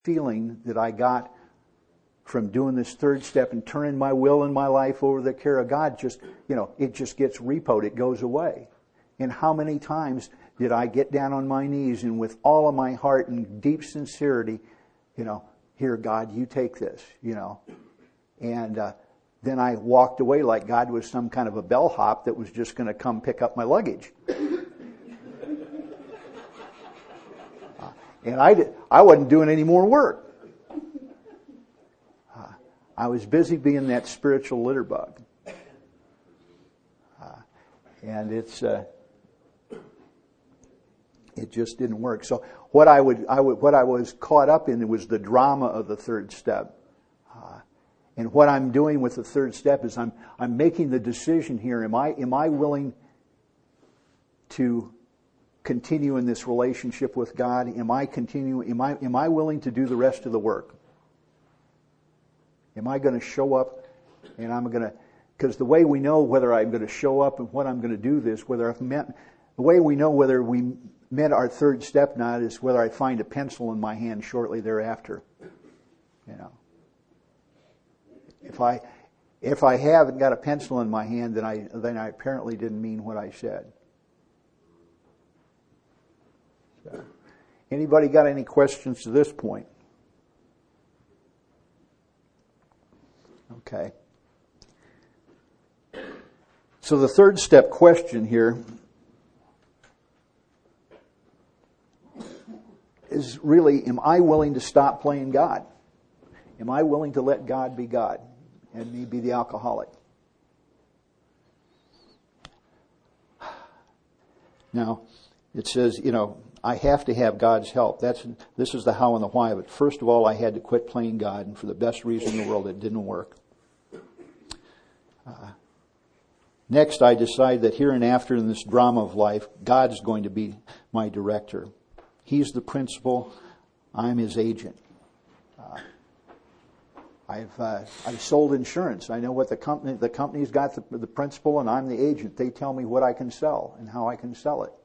feeling that I got from doing this third step and turning my will and my life over to the care of God, it just gets repoed. It goes away. And how many times did I get down on my knees and with all of my heart and deep sincerity, here, God, you take this, And then I walked away like God was some kind of a bellhop that was just going to come pick up my luggage. And I wasn't doing any more work. I was busy being that spiritual litter bug. And it just didn't work. So what I was caught up in was the drama of the third step. And what I'm doing with the third step is I'm making the decision here. Am I willing to continue in this relationship with God? Am I willing to do the rest of the work? Am I going to show up and because the way we know whether I'm going to show up and what I'm going to do this, the way we know whether we met our third step not is whether I find a pencil in my hand shortly thereafter. If I haven't got a pencil in my hand, then I apparently didn't mean what I said. So, anybody got any questions to this point? Okay. So the third step question here is really, am I willing to stop playing God? Am I willing to let God be God and me be the alcoholic? Now, it says, I have to have God's help. This is the how and the why of it. First of all, I had to quit playing God, and for the best reason in the world, it didn't work. Next, I decide that here and after in this drama of life, God is going to be my director. He's the principal. I'm his agent. I've sold insurance. I know what the company's got the principal, and I'm the agent. They tell me what I can sell and how I can sell it.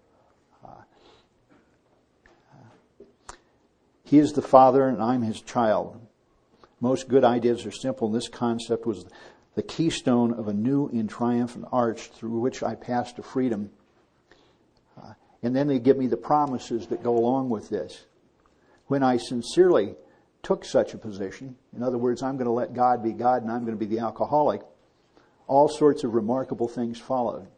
He is the father, and I'm his child. Most good ideas are simple, and this concept was the keystone of a new and triumphant arch through which I passed to freedom. And then they give me the promises that go along with this. When I sincerely took such a position, in other words, I'm going to let God be God and I'm going to be the alcoholic, all sorts of remarkable things followed.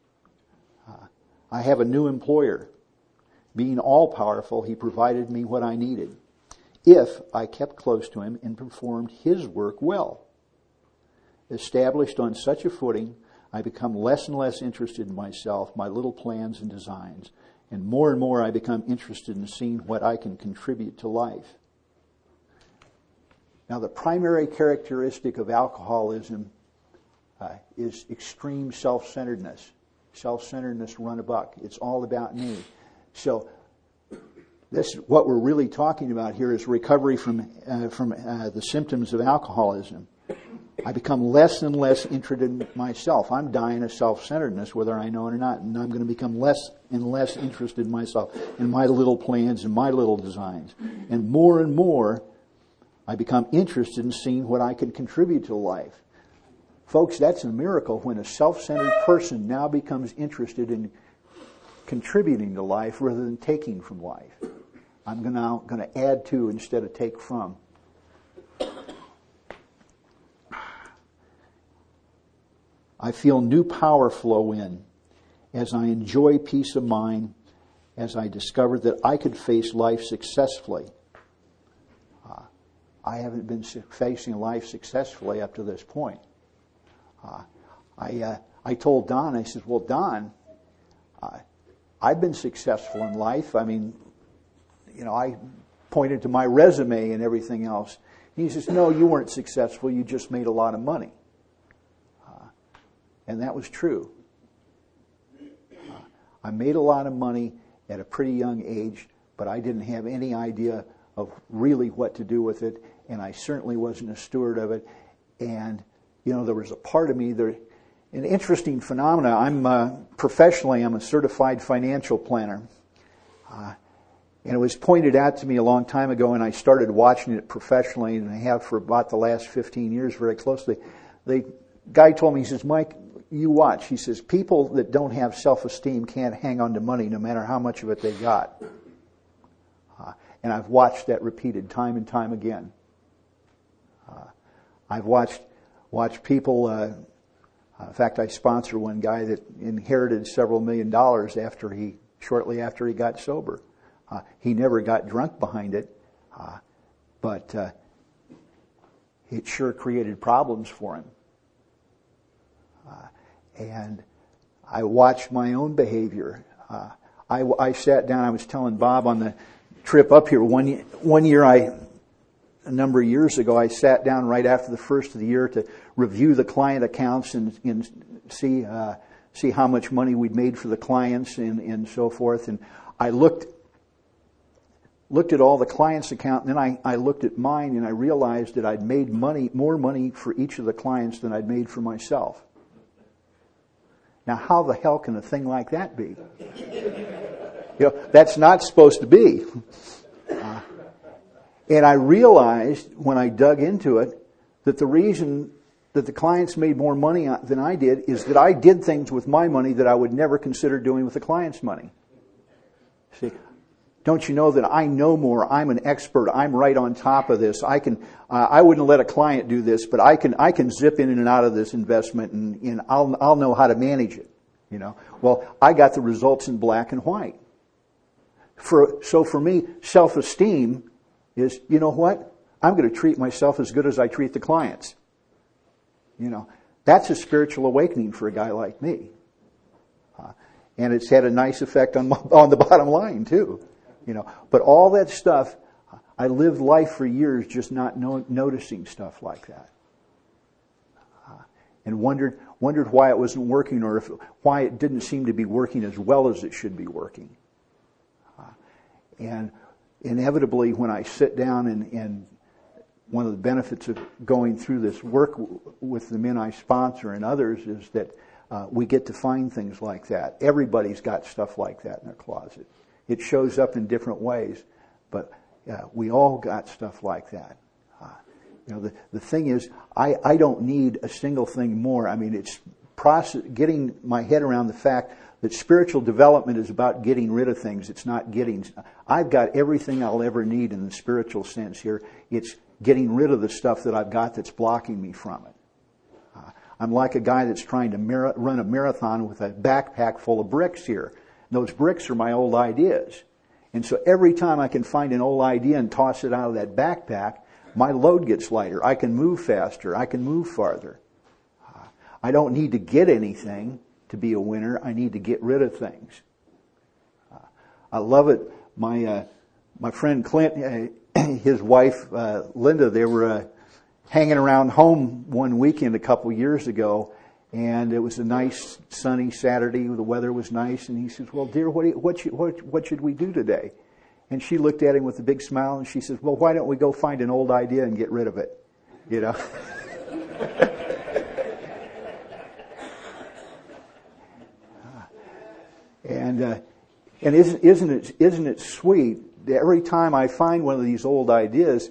I have a new employer. Being all-powerful, he provided me what I needed, if I kept close to him and performed his work well. Established on such a footing, I become less and less interested in myself, my little plans and designs, and more I become interested in seeing what I can contribute to life. Now, the primary characteristic of alcoholism is extreme self-centeredness. Self-centeredness run abuck. It's all about me. So, what we're really talking about here is recovery from the symptoms of alcoholism. I become less and less interested in myself. I'm dying of self-centeredness, whether I know it or not, and I'm going to become less and less interested in myself, in my little plans and my little designs. And more, I become interested in seeing what I can contribute to life. Folks, that's a miracle when a self-centered person now becomes interested in contributing to life rather than taking from life. I'm now going to add to instead of take from. I feel new power flow in as I enjoy peace of mind, as I discover that I could face life successfully. I haven't been facing life successfully up to this point. I told Don, I said, well, Don, I've been successful in life. I mean, I pointed to my resume and everything else. He says, no, you weren't successful. You just made a lot of money. And that was true. I made a lot of money at a pretty young age, but I didn't have any idea of really what to do with it, and I certainly wasn't a steward of it. And, there was a part of me there. An interesting phenomena. Professionally, I'm a certified financial planner. And it was pointed out to me a long time ago, and I started watching it professionally, and I have for about the last 15 years very closely. The guy told me, he says, Mike, you watch. He says, people that don't have self-esteem can't hang on to money no matter how much of it they got. And I've watched that repeated time and time again. I've watched people, in fact, I sponsor one guy that inherited several $1 million shortly after he got sober. He never got drunk behind it, but it sure created problems for him. And I watched my own behavior. I sat down, I was telling Bob on the trip up here, one year a number of years ago, I sat down right after the first of the year to review the client accounts and see how much money we'd made for the clients and so forth. And I looked at all the clients' account, and then I looked at mine, and I realized that I'd made more money for each of the clients than I'd made for myself. Now, how the hell can a thing like that be? That's not supposed to be. And I realized when I dug into it that the reason that the clients made more money than I did is that I did things with my money that I would never consider doing with the client's money. See, don't you know that I know more? I'm an expert. I'm right on top of this. I wouldn't let a client do this, but I can zip in and out of this investment, and I'll know how to manage it. Well, I got the results in black and white. So for me, self-esteem is, you know what? I'm going to treat myself as good as I treat the clients. That's a spiritual awakening for a guy like me. And it's had a nice effect on the bottom line too. But all that stuff, I lived life for years just not noticing stuff like that. And wondered why it wasn't working, or why it didn't seem to be working as well as it should be working. And inevitably, when I sit down and one of the benefits of going through this work with the men I sponsor and others is that we get to find things like that. Everybody's got stuff like that in their closet. It shows up in different ways, but we all got stuff like that. The thing is, I don't need a single thing more. I mean, it's getting my head around the fact that spiritual development is about getting rid of things. It's not getting. I've got everything I'll ever need in the spiritual sense here. It's getting rid of the stuff that I've got that's blocking me from it. I'm like a guy that's trying to run a marathon with a backpack full of bricks here. And those bricks are my old ideas. And so every time I can find an old idea and toss it out of that backpack, my load gets lighter. I can move faster. I can move farther. I don't need to get anything to be a winner. I need to get rid of things. I love it. My friend Clint, his wife Linda, they were hanging around home one weekend a couple years ago, and it was a nice sunny Saturday. The weather was nice, and he says, "Well, dear, what should we do today?" And she looked at him with a big smile, and she says, "Well, why don't we go find an old idea and get rid of it?" And isn't it sweet that every time I find one of these old ideas,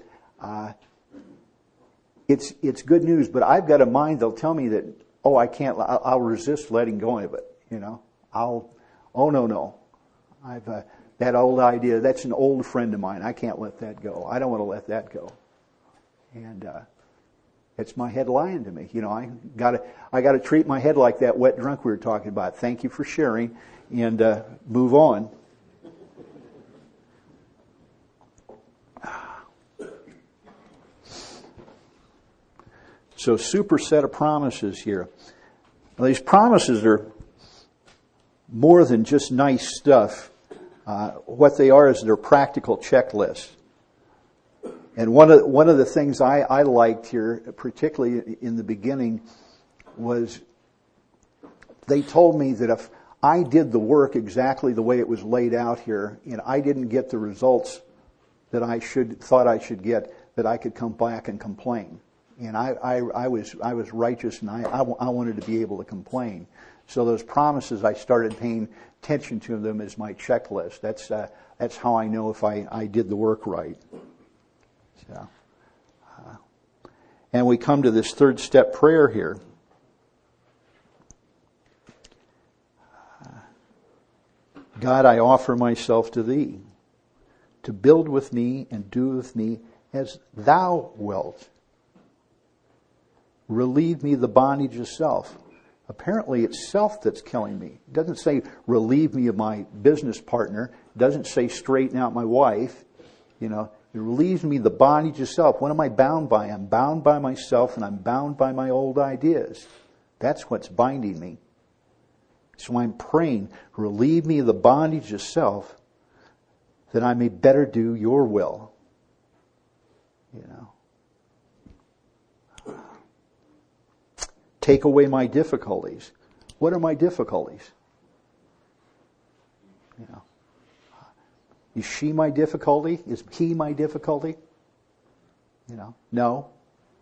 it's good news. But I've got a mind that'll tell me that, I can't. I'll resist letting go of it. No. That old idea. That's an old friend of mine. I can't let that go. I don't want to let that go. And it's my head lying to me. I gotta treat my head like that wet drunk we were talking about. Thank you for sharing, and move on. So, super set of promises here. Now, these promises are more than just nice stuff. What they are is they're practical checklists. And one of the things I liked here, particularly in the beginning, was they told me that if I did the work exactly the way it was laid out here, and I didn't get the results that I thought I should get, that I could come back and complain. And I was righteous, and I wanted to be able to complain. So those promises, I started paying attention to them as my checklist. That's how I know if I did the work right. So, and we come to this third step prayer here. God, I offer myself to Thee, to build with me and do with me as Thou wilt. Relieve me the bondage of self. Apparently it's self that's killing me. It doesn't say relieve me of my business partner. It doesn't say straighten out my wife. It relieves me the bondage of self. What am I bound by? I'm bound by myself, and I'm bound by my old ideas. That's what's binding me. So I'm praying, relieve me of the bondage of self, that I may better do Your will. Take away my difficulties. What are my difficulties? Is she my difficulty? Is he my difficulty? No.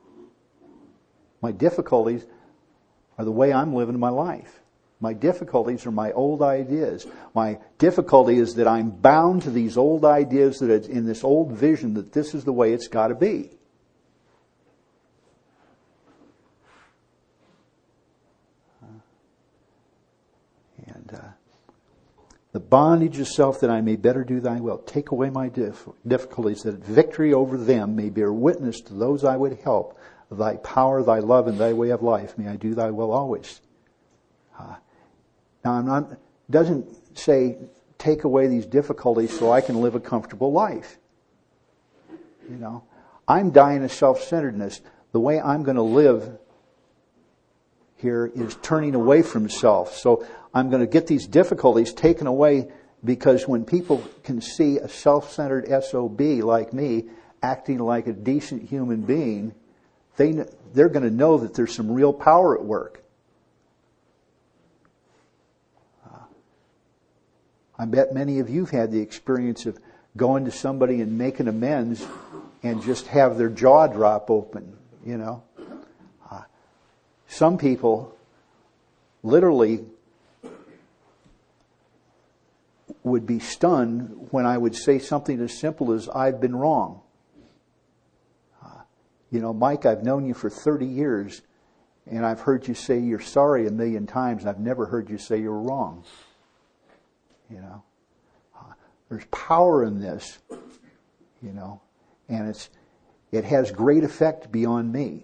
My difficulties are the way I'm living my life. My difficulties are my old ideas. My difficulty is that I'm bound to these old ideas, that it's in this old vision that this is the way it's got to be. The bondage of self, that I may better do Thy will. Take away my difficulties, that victory over them may bear witness to those I would help. Thy power, Thy love, and Thy way of life. May I do Thy will always. Now, doesn't say take away these difficulties so I can live a comfortable life. I'm dying of self-centeredness. The way I'm going to live here is turning away from self. So I'm going to get these difficulties taken away, because when people can see a self-centered SOB like me acting like a decent human being, they're going to know that there's some real power at work. I bet many of you have had the experience of going to somebody and making amends and just have their jaw drop open, Some people literally would be stunned when I would say something as simple as, I've been wrong. Mike, I've known you for 30 years, and I've heard you say you're sorry a million times. I've never heard you say you're wrong. There's power in this, and it has great effect beyond me.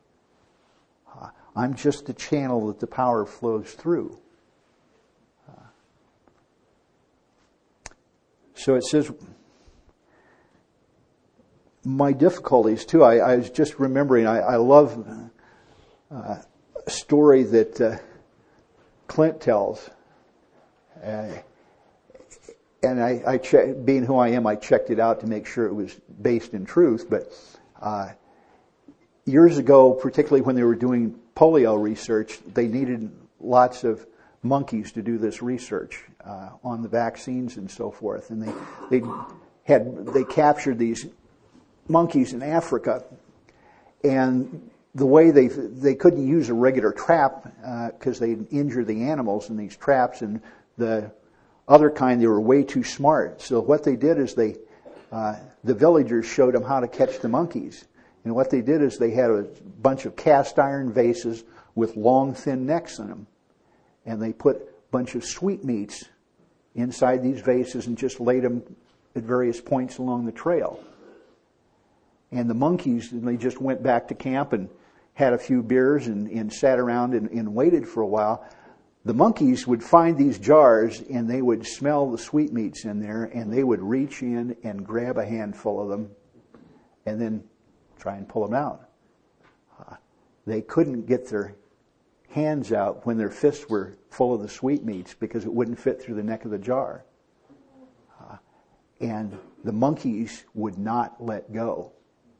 I'm just the channel that the power flows through. So it says, my difficulties too. I was just remembering, I love a story that Clint tells. And I being who I am, I checked it out to make sure it was based in truth. But years ago, particularly when they were doing polio research, they needed lots of monkeys to do this research on the vaccines and so forth. And they captured these monkeys in Africa, and the way they couldn't use a regular trap because they'd injure the animals in these traps, and the other kind, they were way too smart. So what they did is the villagers showed them how to catch the monkeys. And what they did is they had a bunch of cast iron vases with long, thin necks in them. And they put a bunch of sweetmeats inside these vases and just laid them at various points along the trail. And the monkeys, they just went back to camp and had a few beers and sat around and waited for a while. The monkeys would find these jars, and they would smell the sweetmeats in there, and they would reach in and grab a handful of them and then try and pull them out. They couldn't get their hands out when their fists were full of the sweetmeats because it wouldn't fit through the neck of the jar. And the monkeys would not let go.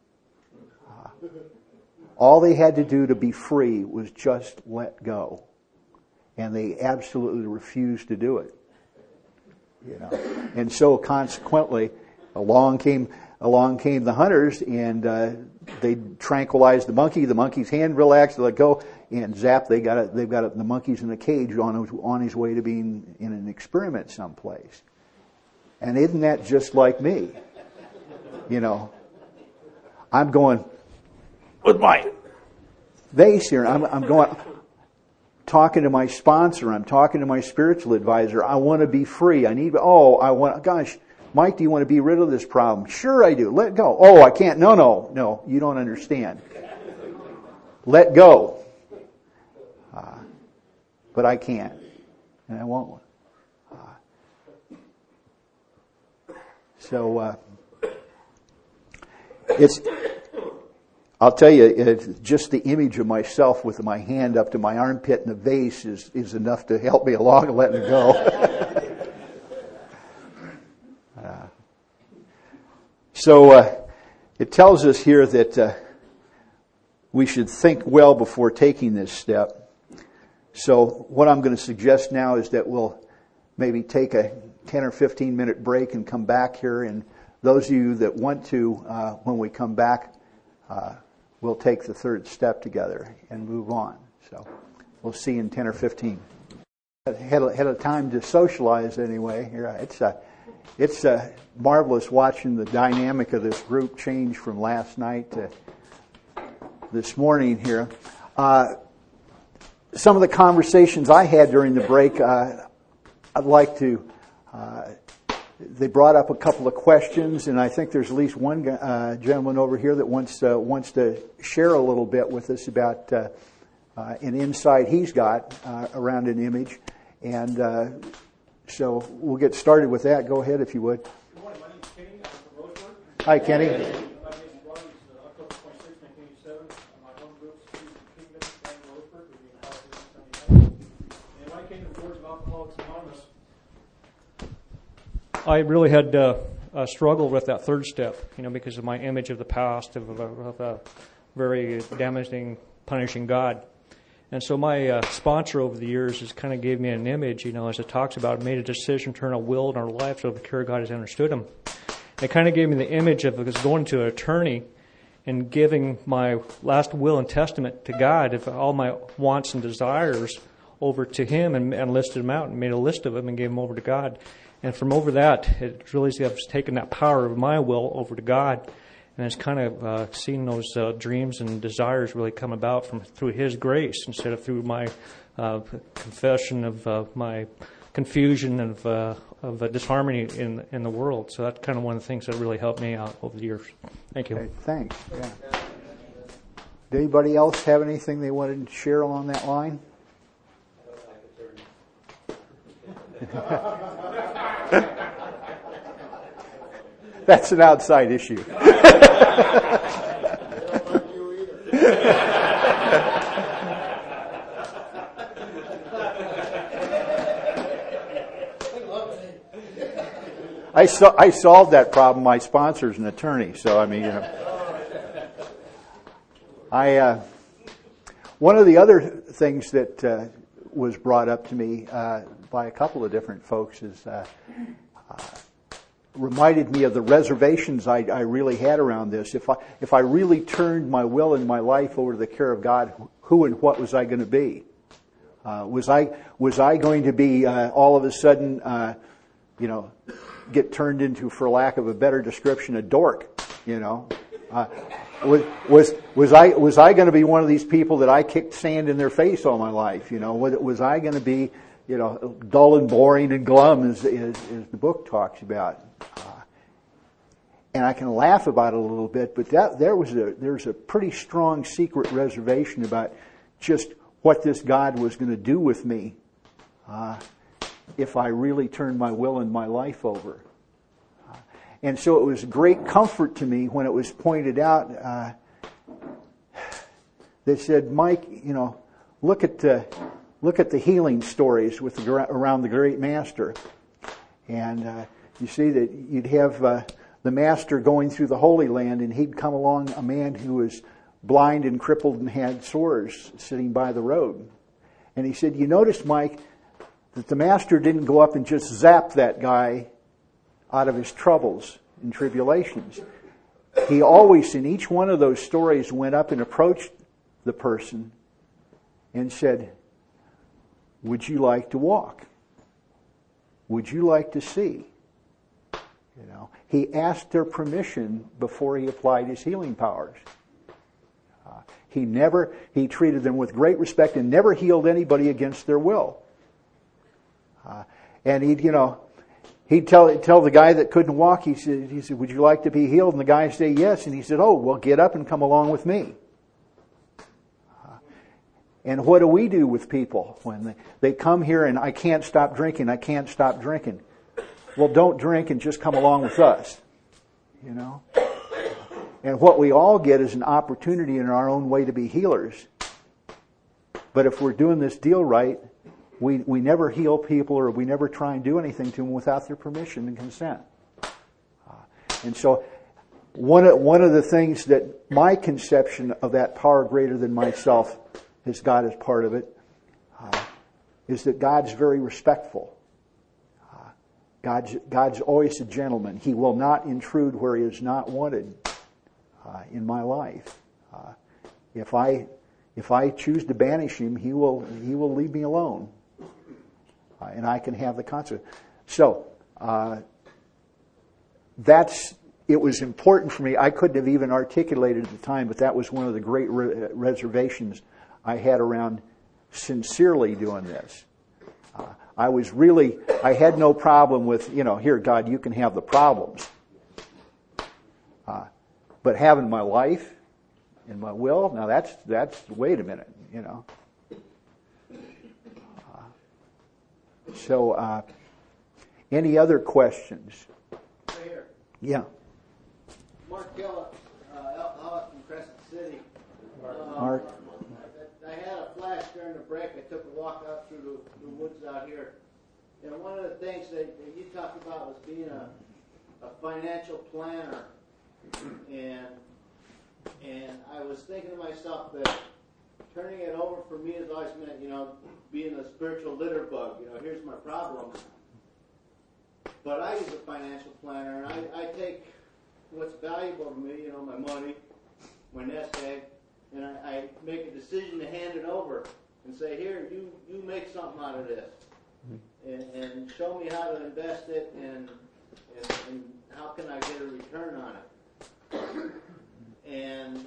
All they had to do to be free was just let go. And they absolutely refused to do it. And so consequently, along came along came the hunters, and they tranquilized the monkey. The monkey's hand relaxed, they let go, and zap, they've got the monkey's in a cage on his way to being in an experiment someplace. And isn't that just like me? You know, I'm going with my vase here, and I'm going, talking to my sponsor, I'm talking to my spiritual advisor. I want to be free. Gosh, Mike, do you want to be rid of this problem? Sure I do. Let go. Oh, I can't. No, you don't understand. Let go. But I can't. And I won't. I'll tell you, just the image of myself with my hand up to my armpit in a vase is enough to help me along and let me go. It tells us here that we should think well before taking this step. So what I'm going to suggest now is that we'll maybe take a 10 or 15 minute break and come back here. And those of you that want to, when we come back, we'll take the third step together and move on. So we'll see you in 10 or 15. Had a time to socialize anyway. It's marvelous watching the dynamic of this group change from last night to this morning here. Some of the conversations I had during the break, I'd like to, they brought up a couple of questions, and I think there's at least one gentleman over here that wants to share a little bit with us about an insight he's got around an image. And so we'll get started with that. Go ahead if you would. Good morning. My name is Kenny. I'm from Roseburg. Hi, Kenny. My name is Ronnie. October 26, 1987. My home group's Kingdom and Roseburg. We being California, 79. And when I came to the doors of Alcoholics Anonymous, I really had struggled with that third step, because of my image of the past, of a very damaging, punishing God. And so my sponsor over the years has kind of gave me an image, as it talks about, made a decision, turn a will in our life so the care of God has understood him. And it kind of gave me the image of going to an attorney and giving my last will and testament to God, of all my wants and desires, over to him and listed them out and made a list of them and gave them over to God. And from over that, it really has taken that power of my will over to God. And it's kind of seen those dreams and desires really come about through his grace instead of through my confession of my confusion of disharmony in the world. So that's kind of one of the things that really helped me out over the years. Thank you. Okay, thanks. Yeah. Did anybody else have anything they wanted to share along that line? That's an outside issue. I solved that problem. My sponsor's an attorney, so one of the other things that was brought up to me by a couple of different folks is reminded me of the reservations I really had around this. If I really turned my will and my life over to the care of God, who and what was I going to be? Was I going to be all of a sudden, get turned into, for lack of a better description, a dork? Was I going to be one of these people that I kicked sand in their face all my life? Was I going to be dull and boring and glum as the book talks about? And I can laugh about it a little bit, but there's a pretty strong secret reservation about just what this God was going to do with me if I really turned my will and my life over. And so it was great comfort to me when it was pointed out. They said, Mike, look at the healing stories around the great master. And you see that you'd have the master going through the Holy Land, and he'd come along a man who was blind and crippled and had sores sitting by the road. And he said, you notice, Mike, that the master didn't go up and just zap that guy out of his troubles and tribulations. he always, in each one of those stories, went up and approached the person and said, would you like to walk? Would you like to see? He asked their permission before he applied his healing powers. He treated them with great respect and never healed anybody against their will. And he'd tell the guy that couldn't walk, he said, would you like to be healed? And the guy said yes. And he said, oh, well, get up and come along with me. And what do we do with people when they come here and I can't stop drinking, I can't stop drinking? Well, don't drink and just come along with us. And what we all get is an opportunity in our own way to be healers. But if we're doing this deal right, we never heal people or we never try and do anything to them without their permission and consent. And so one of the things that my conception of that power greater than myself, as God is part of it, is that God's very respectful. God's always a gentleman. He will not intrude where he is not wanted in my life. If I choose to banish him, he will leave me alone, and I can have the consequence. So it was important for me. I couldn't have even articulated at the time, but that was one of the great reservations I had around sincerely doing this. I had no problem with, here, God, you can have the problems. But having my life and my will, now that's wait a minute, So, any other questions? Right here. Yeah. Mark Gillett, out from Crescent City. Mark. I had a flash during the break. I took a walk out through the woods out here. And one of the things that you talked about was being a financial planner. And I was thinking to myself that turning it over for me has always meant, being a spiritual litter bug. Here's my problem. But I use a financial planner, and I take what's valuable to me, my money, my nest egg, and I make a decision to hand it over and say, here, you make something out of this. And show me how to invest it and how can I get a return on it. And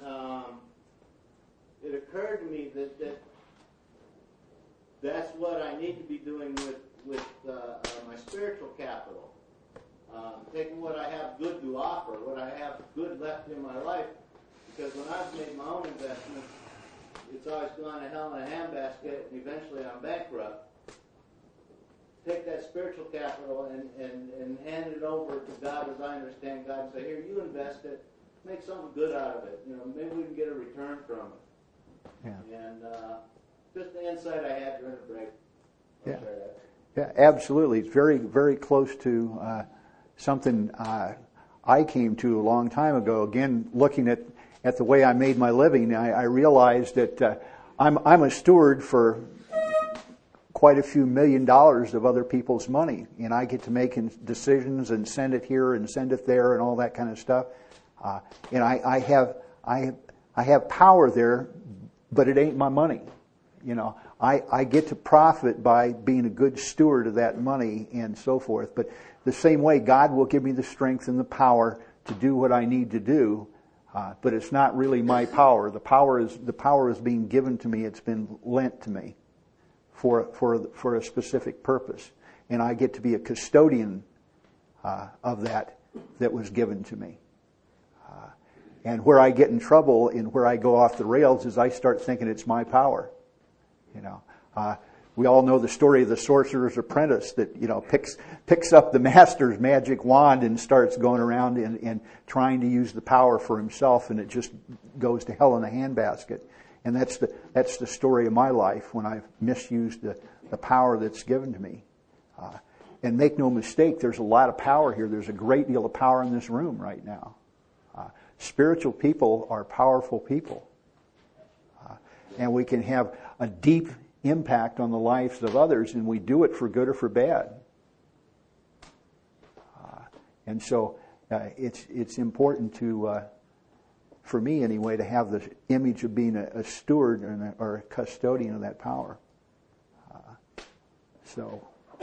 it occurred to me that that's what I need to be doing with my spiritual capital. Taking what I have good to offer, what I have good left in my life, because when I've made my own investments, it's always gone to hell in a handbasket, and eventually I'm bankrupt. Take that spiritual capital and hand it over to God as I understand God, and say, here, you invest it, make something good out of it. Maybe we can get a return from it. Yeah. And just the insight I had during the break. I'll share that. Yeah, absolutely. It's very, very close to something I came to a long time ago. Again, looking at the way I made my living, I realized that I'm a steward for quite a few $1 million of other people's money, and I get to make decisions and send it here and send it there and all that kind of stuff. And I have power there, but it ain't my money. I get to profit by being a good steward of that money and so forth. But the same way, God will give me the strength and the power to do what I need to do. But it's not really my power. The power is being given to me. It's been lent to me for a specific purpose, and I get to be a custodian of that was given to me. And where I get in trouble and where I go off the rails is I start thinking it's my power. We all know the story of the sorcerer's apprentice that picks up the master's magic wand and starts going around and trying to use the power for himself, and it just goes to hell in a handbasket. And that's the story of my life when I've misused the power that's given to me. And make no mistake, there's a lot of power here. There's a great deal of power in this room right now. Spiritual people are powerful people. And we can have a deep impact on the lives of others, and we do it for good or for bad. And so it's important to, for me anyway, to have the image of being a steward or a custodian of that power. All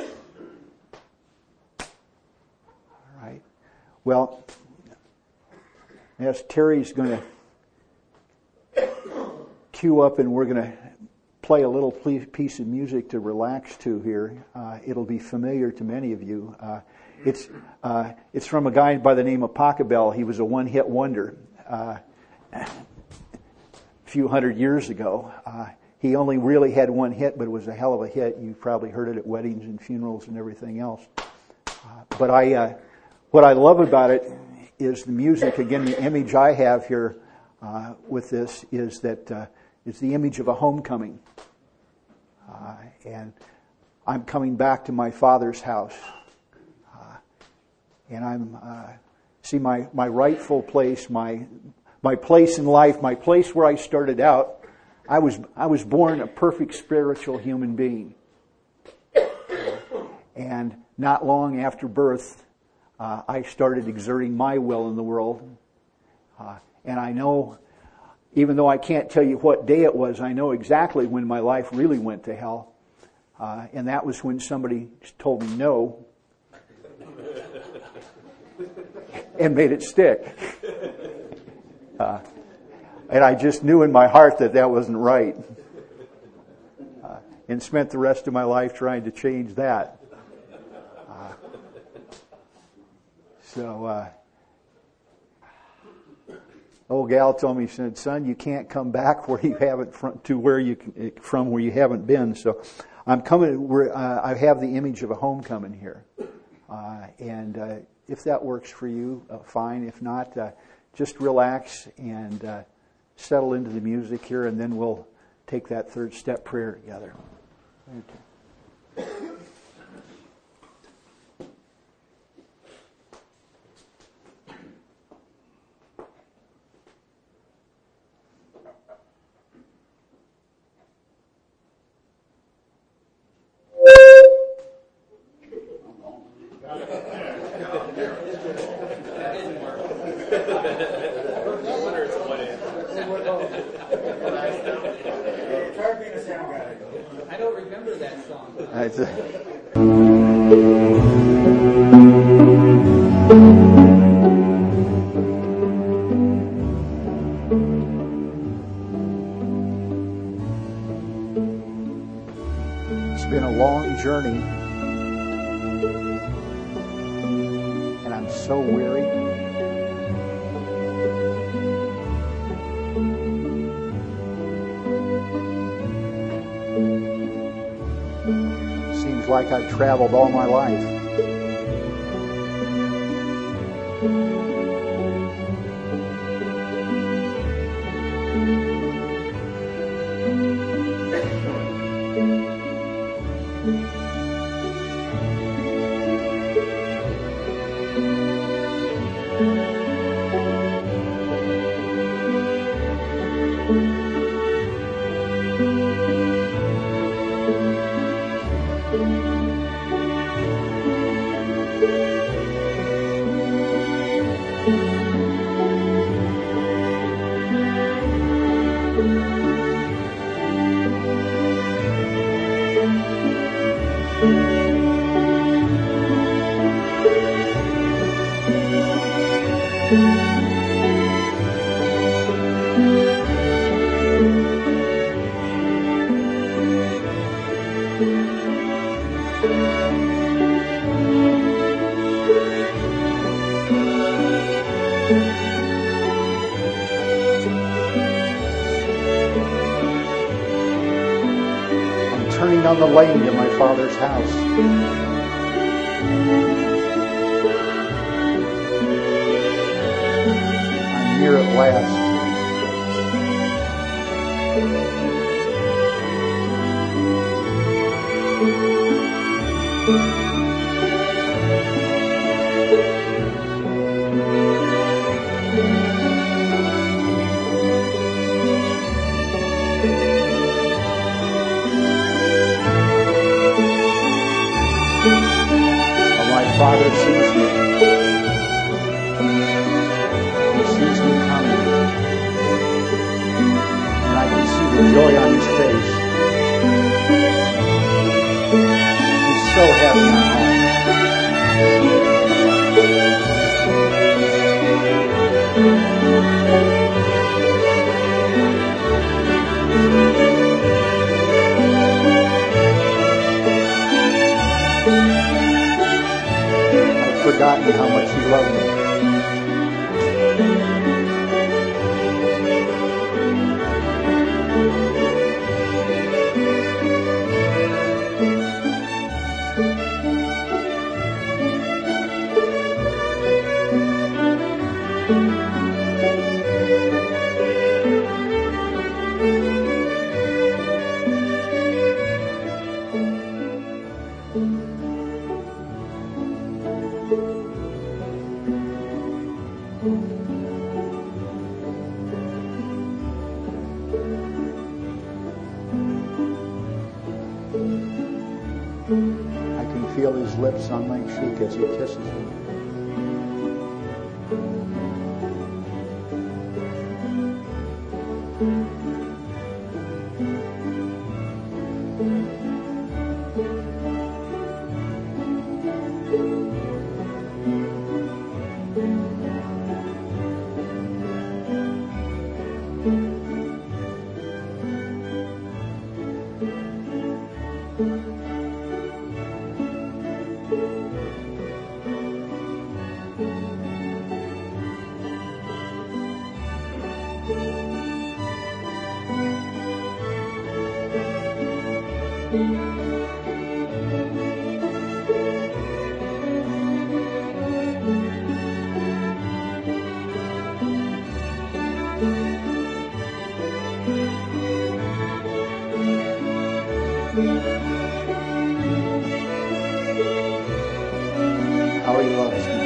right. Well, as Terry's going to cue up and we're going to play a little piece of music to relax to here. It'll be familiar to many of you. It's from a guy by the name of Pachelbel. He was a one-hit wonder a few hundred years ago. He only really had one hit, but it was a hell of a hit. You've probably heard it at weddings and funerals and everything else. But what I love about it is the music. Again, the image I have here with this is that it's the image of a homecoming. And I'm coming back to my Father's house. And I'm see my rightful place, my place in life, my place where I started out. I was born a perfect spiritual human being. And not long after birth, I started exerting my will in the world. And I know, even though I can't tell you what day it was, I know exactly when my life really went to hell. And that was when somebody told me no and made it stick. And I just knew in my heart that wasn't right. And spent the rest of my life trying to change that. Old gal told me, she said, "Son, you can't come back where you haven't where you haven't been." So I'm coming. I have the image of a homecoming here, and if that works for you, fine. If not, just relax and settle into the music here, and then we'll take that third step prayer together. I don't remember that song. It's been a long journey, and I'm so weary. Seems like I've traveled all my life. Turning on the lane to my Father's house. I'm near at last. Father sees me. joy on his face. He's so happy I'm home. I'd forgotten how much he loved me. I can feel his lips on my cheek as he kisses me. How he loves me.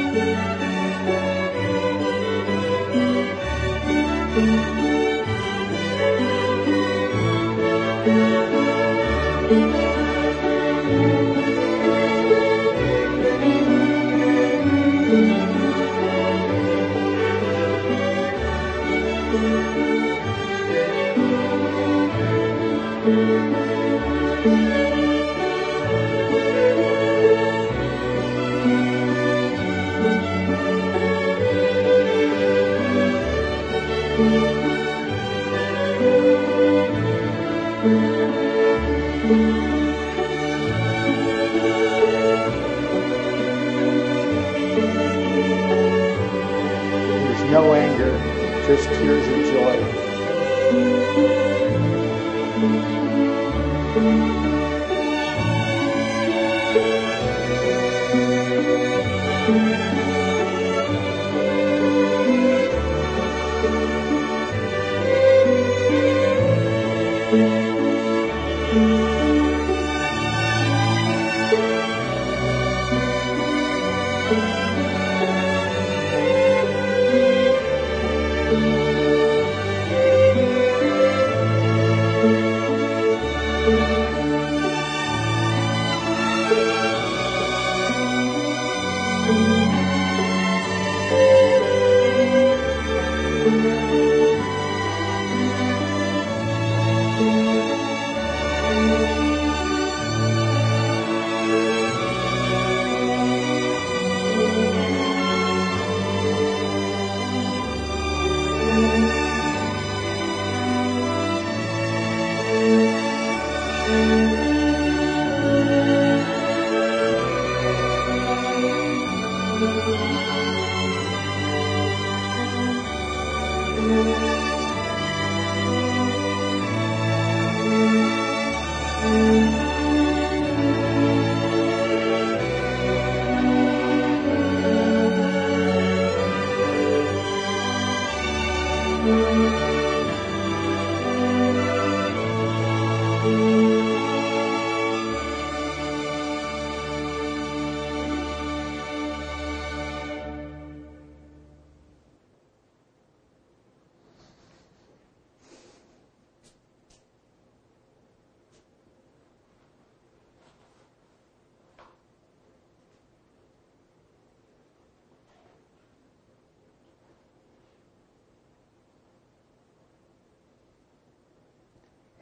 There's no anger, just tears of joy.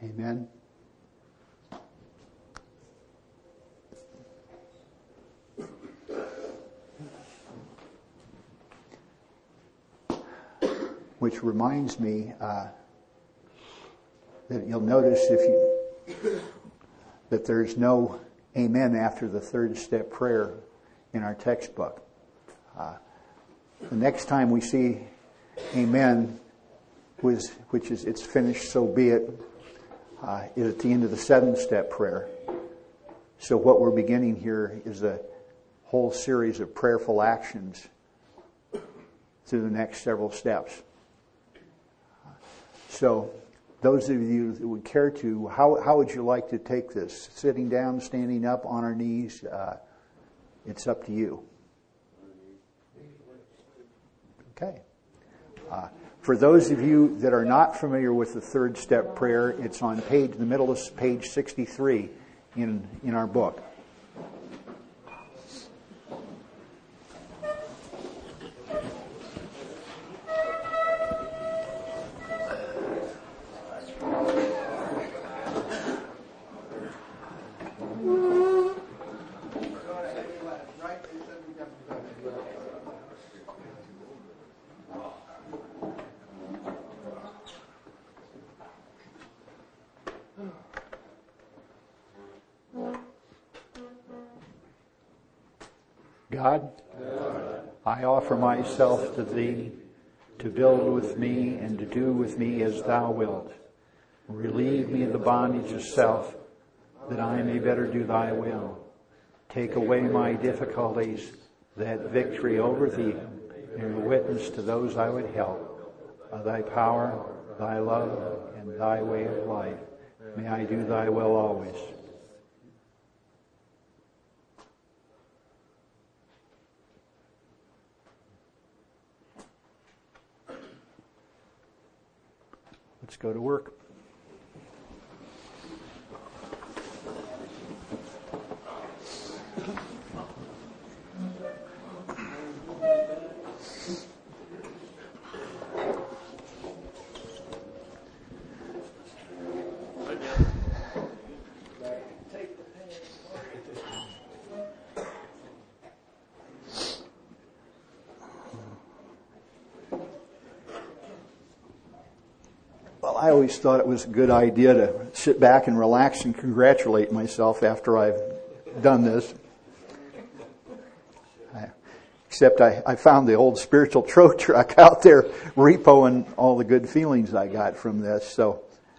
Amen. Which reminds me that you'll notice that there's no amen after the third step prayer in our textbook. The next time we see amen, which is it's finished, so be it, is at the end of the 7-step prayer. So what we're beginning here is a whole series of prayerful actions through the next several steps. So those of you that would care to, how would you like to take this? Sitting down, standing up, on our knees? It's up to you. Okay. For those of you that are not familiar with the third step prayer, it's on the middle of page 63 in our book. God, I offer myself to Thee to build with me and to do with me as Thou wilt. Relieve me of the bondage of self, that I may better do Thy will. Take away my difficulties, that victory over Thee may witness to those I would help of Thy power, Thy love, and Thy way of life. May I do Thy will always. Let's go to work. I always thought it was a good idea to sit back and relax and congratulate myself after I've done this. Except I found the old spiritual tow truck out there repoing all the good feelings I got from this. So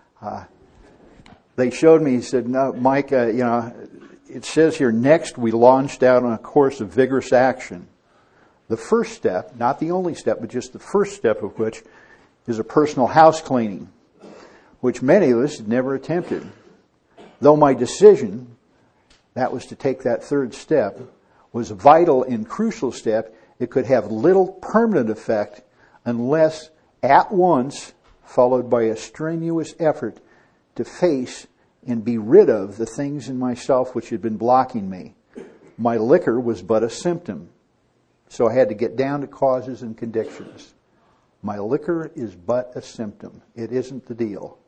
they showed me, he said, no, Mike, it says here, next we launched out on a course of vigorous action. The first step, not the only step, but just the first step of which is a personal house cleaning, which many of us had never attempted. Though my decision, that was to take that third step, was a vital and crucial step, it could have little permanent effect unless at once followed by a strenuous effort to face and be rid of the things in myself which had been blocking me. My liquor was but a symptom, so I had to get down to causes and conditions. My liquor is but a symptom. It isn't the deal.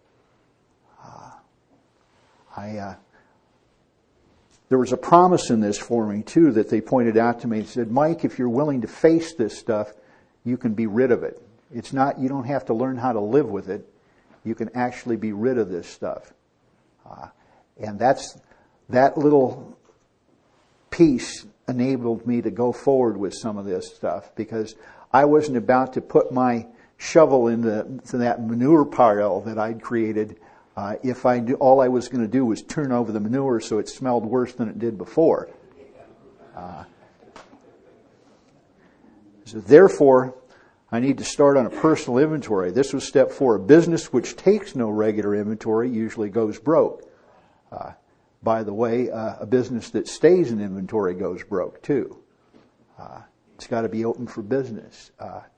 There was a promise in this for me, too, that they pointed out to me. They said, Mike, if you're willing to face this stuff, you can be rid of it. It's not, you don't have to learn how to live with it. You can actually be rid of this stuff. And that little piece enabled me to go forward with some of this stuff, because I wasn't about to put my shovel into that manure pile that I'd created. If all I was going to do was turn over the manure so it smelled worse than it did before. So therefore, I need to start on a personal inventory. This was step 4. A business which takes no regular inventory usually goes broke. By the way, a business that stays in inventory goes broke too. It's got to be open for business.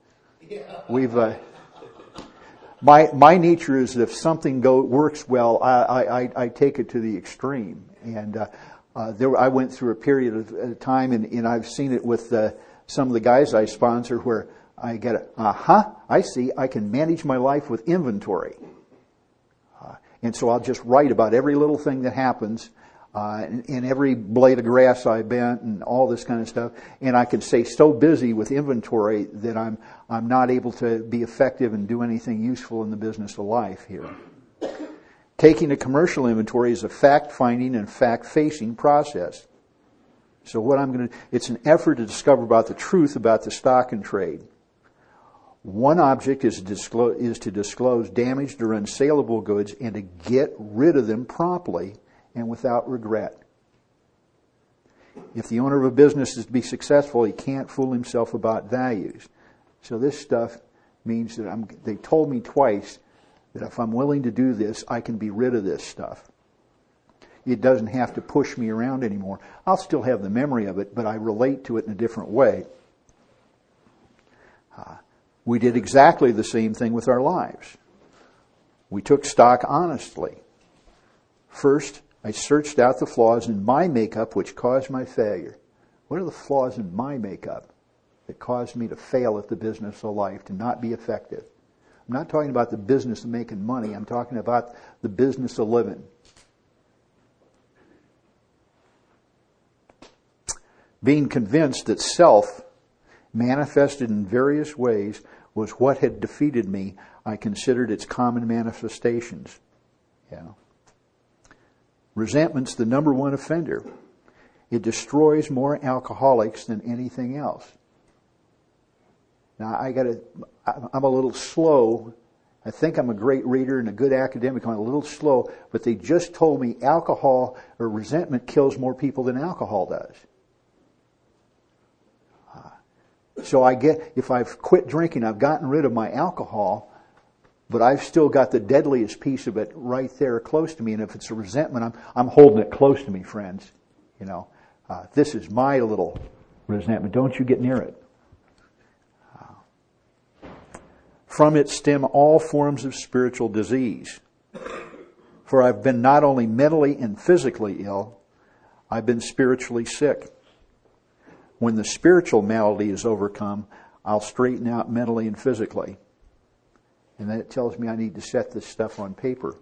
My nature is that if something works well, I take it to the extreme. And I went through a period of time, and I've seen it with some of the guys I sponsor, where I get I see, I can manage my life with inventory. And so I'll just write about every little thing that happens, and every blade of grass I bent and all this kind of stuff. And I can stay so busy with inventory that I'm not able to be effective and do anything useful in the business of life here. Taking a commercial inventory is a fact-finding and fact-facing process. So it's an effort to discover about the truth about the stock and trade. One object is to disclose damaged or unsaleable goods and to get rid of them promptly and without regret. If the owner of a business is to be successful, he can't fool himself about values. So this stuff means that they told me twice that if I'm willing to do this, I can be rid of this stuff. It doesn't have to push me around anymore. I'll still have the memory of it, but I relate to it in a different way. We did exactly the same thing with our lives. We took stock honestly. First, I searched out the flaws in my makeup which caused my failure. What are the flaws in my makeup that caused me to fail at the business of life, to not be effective? I'm not talking about the business of making money. I'm talking about the business of living. Being convinced that self, manifested in various ways, was what had defeated me, I considered its common manifestations. Resentment's the number one offender. It destroys more alcoholics than anything else. Now, I'm a little slow. I think I'm a great reader and a good academic. I'm a little slow, but they just told me alcohol or resentment kills more people than alcohol does. So if I've quit drinking, I've gotten rid of my alcohol, but I've still got the deadliest piece of it right there close to me. And if it's a resentment, I'm holding it close to me, friends. This is my little resentment. Don't you get near it. From it stem all forms of spiritual disease. For I've been not only mentally and physically ill, I've been spiritually sick. When the spiritual malady is overcome, I'll straighten out mentally and physically. And then it tells me I need to set this stuff on paper.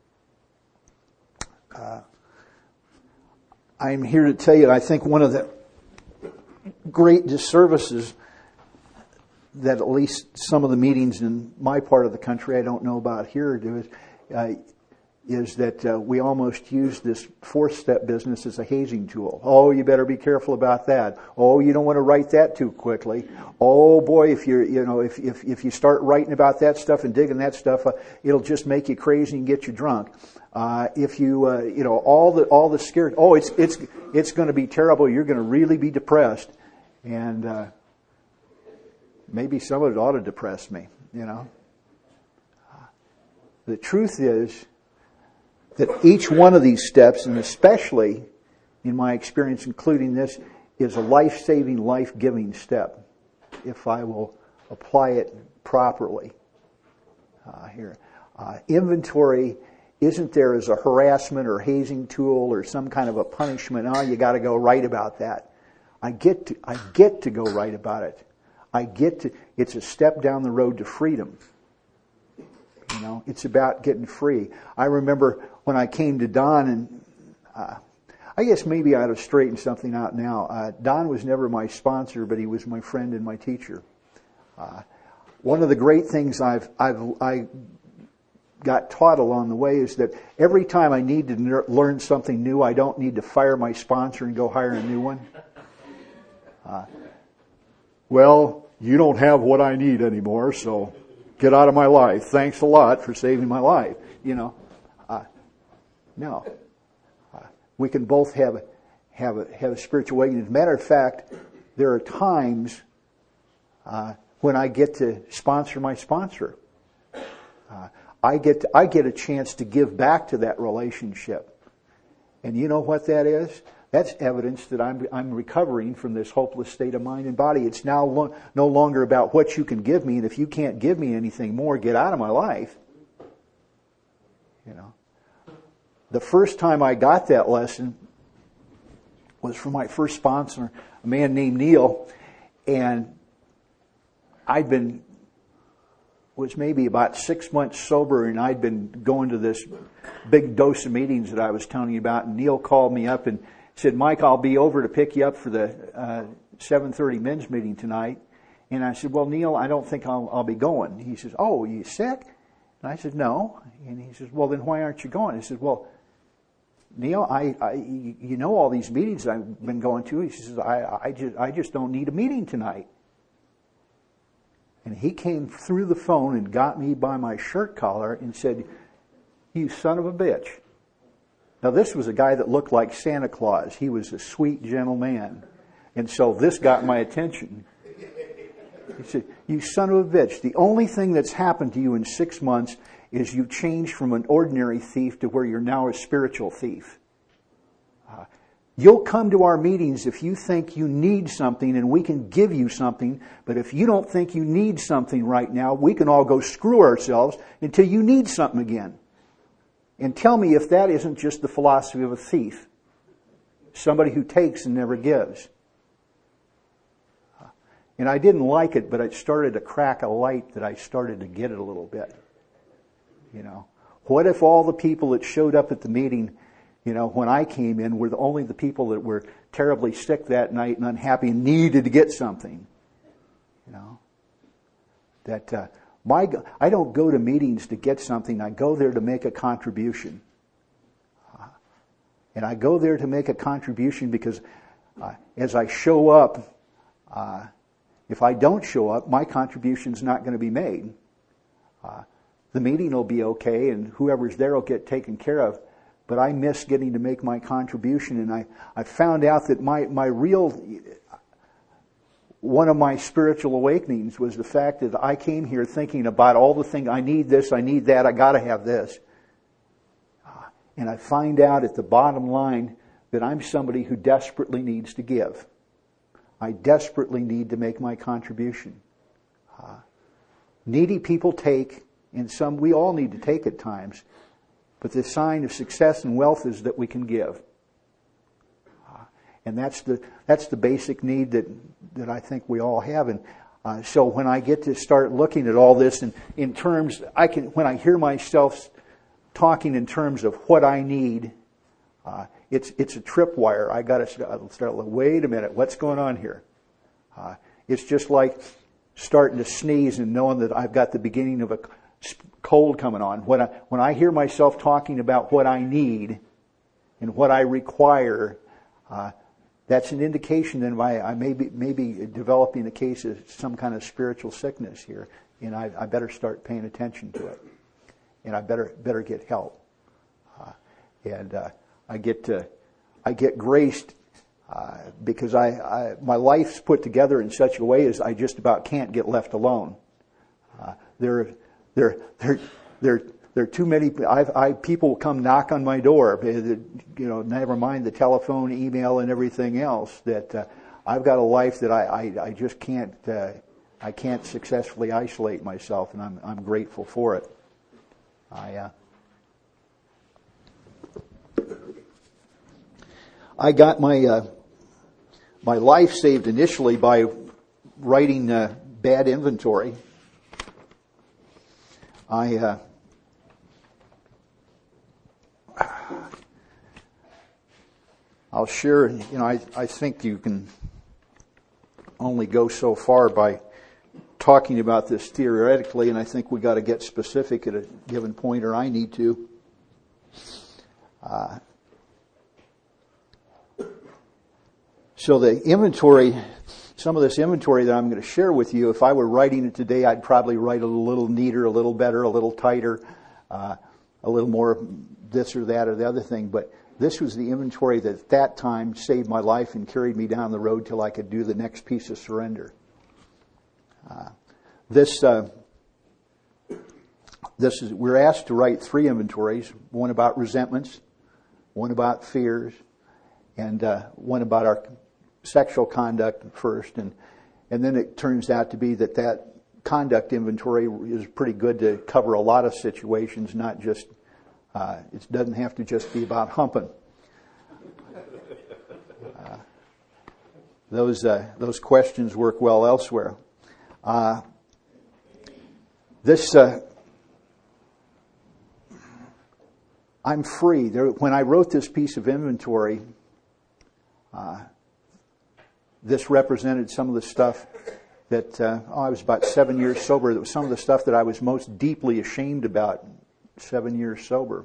I'm here to tell you, I think one of the great disservices that at least some of the meetings in my part of the country, I don't know about here, do is that we almost use this fourth-step business as a hazing tool. Oh, you better be careful about that. Oh, you don't want to write that too quickly. Oh boy, if if you start writing about that stuff and digging that stuff, it'll just make you crazy and get you drunk. If you all the scared. Oh, it's going to be terrible. You're going to really be depressed, and maybe some of it ought to depress me. The truth is that each one of these steps, and especially in my experience, including this, is a life-saving, life-giving step if I will apply it properly. Inventory isn't there as a harassment or hazing tool or some kind of a punishment. Oh, you got to go write about that. I get to go write about it. It's a step down the road to freedom. It's about getting free. I remember when I came to Don, and I guess maybe I ought to straighten something out now. Don was never my sponsor, but he was my friend and my teacher. One of the great things I got taught along the way is that every time I need to learn something new, I don't need to fire my sponsor and go hire a new one. Well, you don't have what I need anymore, so get out of my life. Thanks a lot for saving my life. No. We can both have a spiritual awakening. As a matter of fact, there are times when I get to sponsor my sponsor. I get a chance to give back to that relationship. And you know what that is? That's evidence that I'm recovering from this hopeless state of mind and body. It's now no longer about what you can give me, and if you can't give me anything more, get out of my life. The first time I got that lesson was from my first sponsor, a man named Neil, and I'd been was maybe about 6 months sober, and I'd been going to this big dose of meetings that I was telling you about. And Neil called me up and said, "Mike, I'll be over to pick you up for the 7:30 men's meeting tonight." And I said, "Well, Neil, I don't think I'll be going." He says, "Oh, are you sick?" And I said, "No." And he says, "Well, then why aren't you going?" I said, "Well, Neil, you know all these meetings I've been going to." He says, I just don't need a meeting tonight." And he came through the phone and got me by my shirt collar and said, "You son of a bitch." Now, this was a guy that looked like Santa Claus. He was a sweet, gentle man. And so this got my attention. He said, "You son of a bitch, the only thing that's happened to you in 6 months is you changed from an ordinary thief to where you're now a spiritual thief. You'll come to our meetings if you think you need something and we can give you something. But if you don't think you need something right now, we can all go screw ourselves until you need something again. And tell me if that isn't just the philosophy of a thief. Somebody who takes and never gives." And I didn't like it, but it started to crack a light that I started to get it a little bit. You know, what if all the people that showed up at the meeting, you know, when I came in, were only the people that were terribly sick that night and unhappy and needed to get something? You know, that I don't go to meetings to get something. I go there to make a contribution. And I go there to make a contribution because as I show up, if I don't show up, my contribution's not going to be made. The meeting will be okay, and whoever's there will get taken care of. But I miss getting to make my contribution, and I found out that my real, one of my spiritual awakenings was the fact that I came here thinking about all the things, I need this, I need that, I got to have this. And I find out at the bottom line that I'm somebody who desperately needs to give. I desperately need to make my contribution. Needy people take, and we all need to take at times, but the sign of success and wealth is that we can give. And that's the basic need that I think we all have. And so when I get to start looking at all this and in terms, when I hear myself talking in terms of what I need, it's a tripwire. I got to start. Wait a minute, what's going on here? It's just like starting to sneeze and knowing that I've got the beginning of a cold coming on. When I hear myself talking about what I need and what I require, that's an indication that I may be developing a case of some kind of spiritual sickness here, and I better start paying attention to it, and I better get help, and I get graced because my life's put together in such a way as I just about can't get left alone. There are too many. People come knock on my door. Never mind the telephone, email, and everything else. That I've got a life that I just can't. I can't successfully isolate myself, and I'm grateful for it. I got my life saved initially by writing bad inventory. I'll share, I think you can only go so far by talking about this theoretically, and I think we got to get specific at a given point, or I need to. So the inventory, some of this inventory that I'm going to share with you, if I were writing it today, I'd probably write a little neater, a little better, a little tighter, a little more this or that or the other thing. But this was the inventory that at that time saved my life and carried me down the road till I could do the next piece of surrender. We're asked to write 3 inventories, one about resentments, one about fears, and one about our sexual conduct first. And then it turns out to be that conduct inventory is pretty good to cover a lot of situations, not just, it doesn't have to just be about humping. Those questions work well elsewhere. This, I'm free. When I wrote this piece of inventory, this represented some of the stuff that, I was about 7 years sober. It was some of the stuff that I was most deeply ashamed about 7 years sober.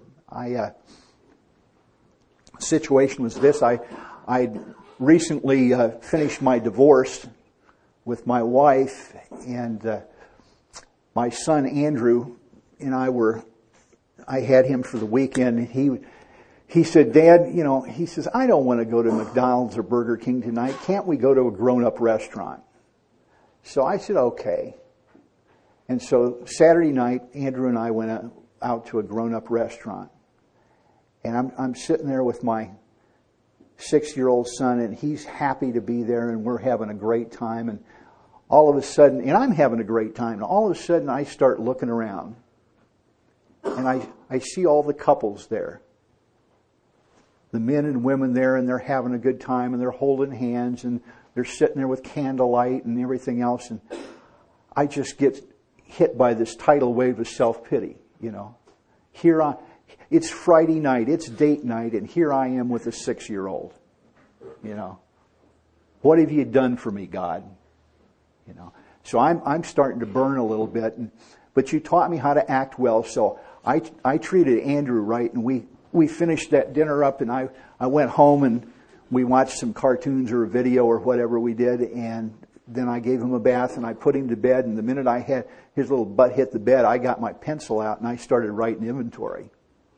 Situation was this. I recently finished my divorce with my wife, and my son Andrew and I had him for the weekend, and he said, Dad, he says, I don't want to go to McDonald's or Burger King tonight. Can't we go to a grown-up restaurant? So I said, okay. And so Saturday night, Andrew and I went out to a grown-up restaurant. And I'm sitting there with my 6-year-old son, and he's happy to be there, and we're having a great time. And all of a sudden, and I'm having a great time, and all of a sudden I start looking around. And I see all the couples there. The men and women there, and they're having a good time, and they're holding hands, and they're sitting there with candlelight and everything else. And I just get hit by this tidal wave of self-pity, It's Friday night, it's date night, and here I am with a 6-year-old. What have you done for me, God? So I'm starting to burn a little bit, but you taught me how to act well, so I treated Andrew right, and we finished that dinner up, and I went home and we watched some cartoons or a video or whatever we did, and then I gave him a bath and I put him to bed, and the minute I had his little butt hit the bed, I got my pencil out and I started writing inventory.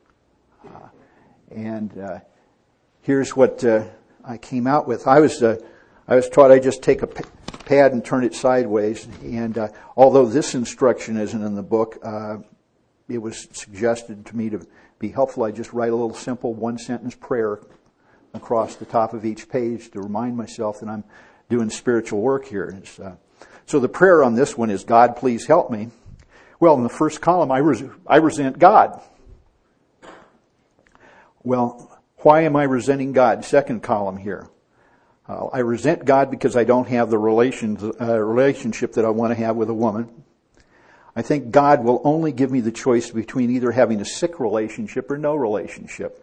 Here's what I came out with. I was taught I just take a pad and turn it sideways, and although this instruction isn't in the book, it was suggested to me to be helpful. I just write a little simple one-sentence prayer across the top of each page to remind myself that I'm doing spiritual work here. So the prayer on this one is, God, please help me. Well, in the first column, I resent God. Well, why am I resenting God? Second column here. I resent God because I don't have the relationship that I want to have with a woman. I think God will only give me the choice between either having a sick relationship or no relationship.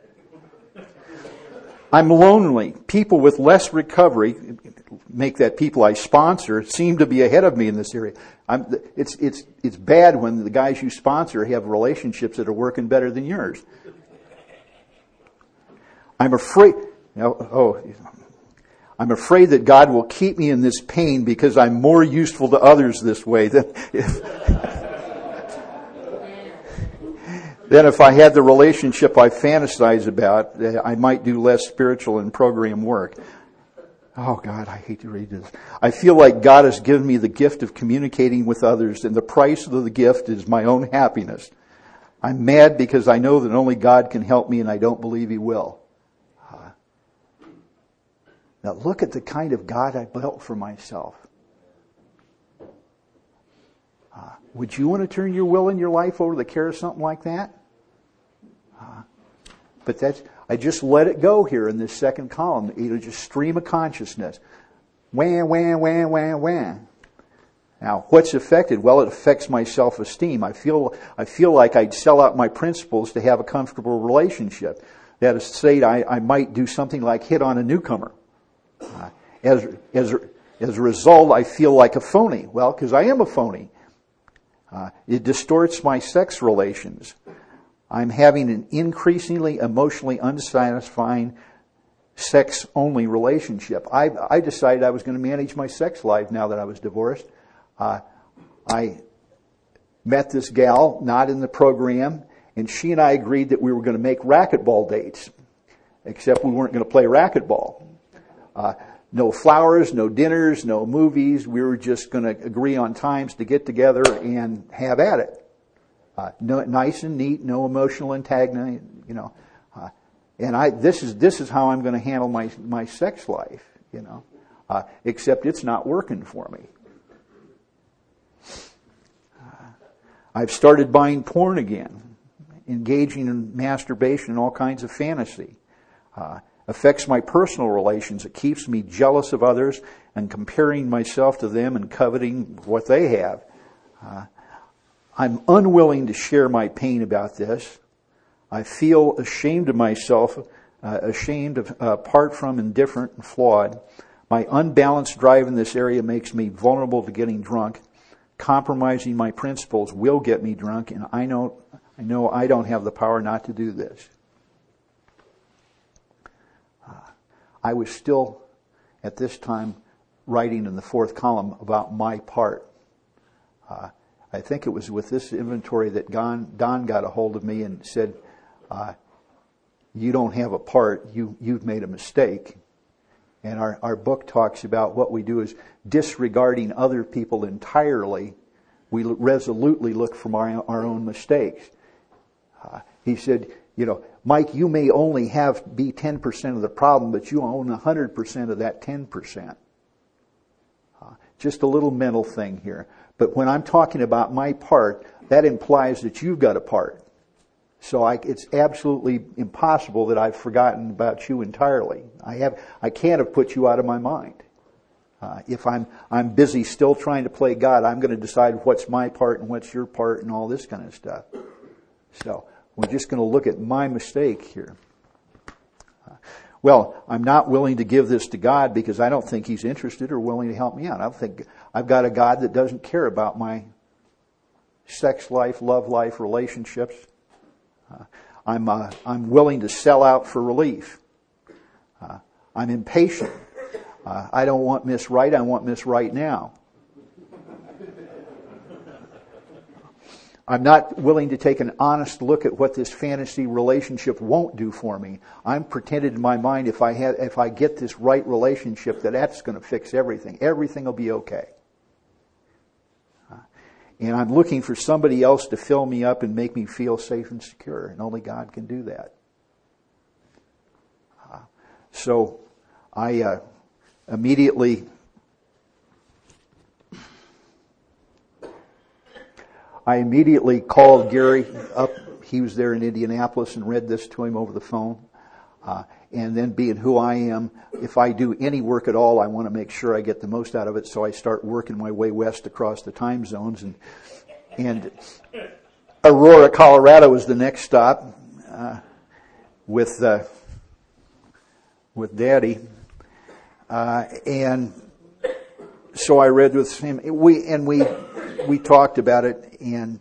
I'm lonely. People with less recovery, make that people I sponsor, seem to be ahead of me in this area. It's bad when the guys you sponsor have relationships that are working better than yours. I'm afraid that God will keep me in this pain because I'm more useful to others this way than if I had the relationship I fantasize about. I might do less spiritual and program work. Oh God, I hate to read this. I feel like God has given me the gift of communicating with others, and the price of the gift is my own happiness. I'm mad because I know that only God can help me, and I don't believe He will. Now look at the kind of God I built for myself. Would you want to turn your will and your life over to the care of something like that? But I just let it go here in this second column. It'll just stream of consciousness. Wham, wham, wham, wham, wham. Now, what's affected? Well, it affects my self-esteem. I feel like I'd sell out my principles to have a comfortable relationship. That is to say, I might do something like hit on a newcomer. As a result, I feel like a phony. Well, because I am a phony. It distorts my sex relations. I'm having an increasingly emotionally unsatisfying sex-only relationship. I decided I was going to manage my sex life now that I was divorced. I met this gal, not in the program, and she and I agreed that we were going to make racquetball dates, except we weren't going to play racquetball. No flowers, no dinners, no movies. We were just going to agree on times to get together and have at it. Nice and neat, no emotional antagonism, and this is how I'm going to handle my sex life, except it's not working for me. I've started buying porn again, engaging in masturbation and all kinds of fantasy. Affects my personal relations. It keeps me jealous of others and comparing myself to them and coveting what they have. I'm unwilling to share my pain about this. I feel ashamed of myself, apart from, indifferent and flawed. My unbalanced drive in this area makes me vulnerable to getting drunk. Compromising my principles will get me drunk, and I know I don't have the power not to do this. I was still, at this time, writing in the fourth column about my part. I think it was with this inventory that Don got a hold of me and said, you don't have a part, you've made a mistake. And our book talks about what we do is disregarding other people entirely. We resolutely look for our own mistakes. He said, Mike, you may only be 10% of the problem, but you own 100% of that 10%. Just a little mental thing here. But when I'm talking about my part, that implies that you've got a part. So it's absolutely impossible that I've forgotten about you entirely. I can't have put you out of my mind. If I'm busy still trying to play God, I'm going to decide what's my part and what's your part and all this kind of stuff. So we're just going to look at my mistake here. Well, I'm not willing to give this to God because I don't think He's interested or willing to help me out. I think I've got a God that doesn't care about my sex life, love life, relationships. I'm willing to sell out for relief. I'm impatient. I don't want Miss Right. I want Miss Right now. I'm not willing to take an honest look at what this fantasy relationship won't do for me. I'm pretending in my mind if I get this right relationship that's going to fix everything. Everything will be okay. And I'm looking for somebody else to fill me up and make me feel safe and secure. And only God can do that. So I immediately called Gary up. He was there in Indianapolis and read this to him over the phone. And then being who I am, if I do any work at all, I want to make sure I get the most out of it. So I start working my way west across the time zones. And Aurora, Colorado was the next stop with Daddy. And so I read with him. We talked about it, and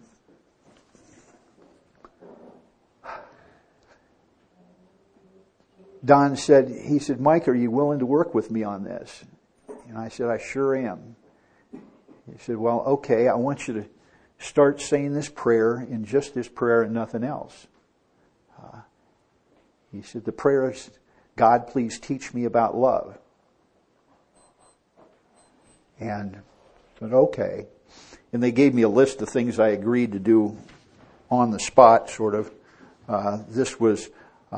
Don said, Mike, are you willing to work with me on this? And I said, I sure am. He said, well, okay, I want you to start saying this prayer, and just this prayer and nothing else. He said, the prayer is, God, please teach me about love. And I said, okay. And they gave me a list of things I agreed to do on the spot, sort of. This was,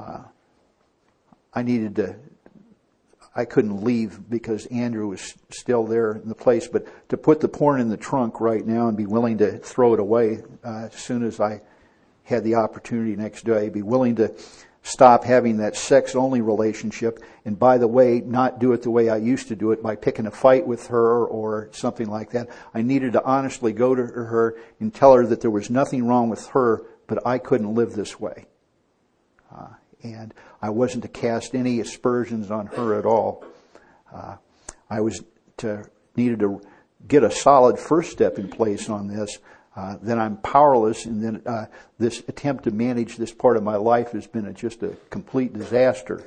I couldn't leave because Andrew was still there in the place, but to put the porn in the trunk right now and be willing to throw it away as soon as I had the opportunity next day, be willing to stop having that sex-only relationship, and by the way, not do it the way I used to do it by picking a fight with her or something like that. I needed to honestly go to her and tell her that there was nothing wrong with her, but I couldn't live this way. And I wasn't to cast any aspersions on her at all. I needed to get a solid first step in place on this. Then I'm powerless, and then this attempt to manage this part of my life has been just a complete disaster.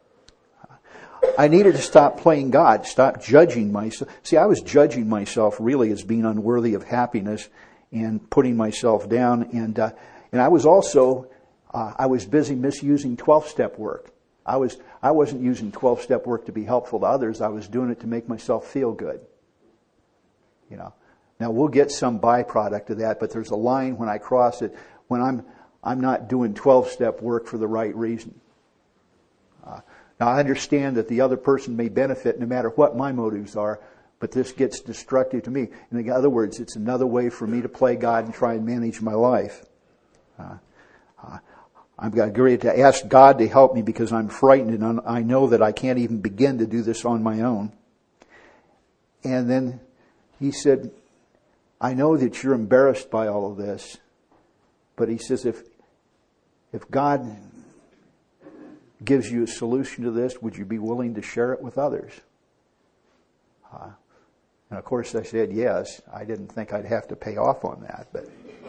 I needed to stop playing God, stop judging myself. See, I was judging myself really as being unworthy of happiness and putting myself down. And I was also, I was busy misusing 12-step work. I wasn't using 12-step work to be helpful to others. I was doing it to make myself feel good. Now we'll get some byproduct of that, but there's a line when I cross it when I'm not doing 12-step work for the right reason. Now I understand that the other person may benefit no matter what my motives are, but this gets destructive to me. In other words, it's another way for me to play God and try and manage my life. I've got to ask God to help me because I'm frightened and I know that I can't even begin to do this on my own. And then he said, I know that you're embarrassed by all of this, but he says, if God gives you a solution to this, would you be willing to share it with others? And of course I said yes. I didn't think I'd have to pay off on that, but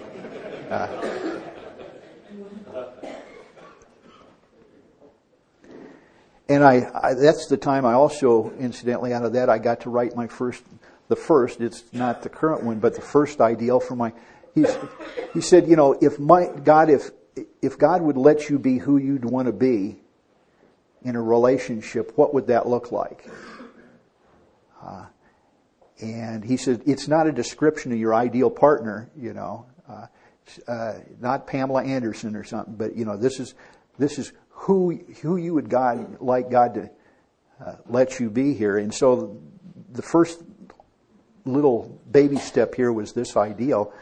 and I that's the time I also, incidentally, out of that I got to write my first, it's not the current one, but the first ideal for my, he said, you know, if God would let you be who you'd want to be in a relationship, what would that look like? And he said, it's not a description of your ideal partner, you know, not Pamela Anderson or something, but you know, this is who you would like God to let you be here. And so the first little baby step here was this ideal.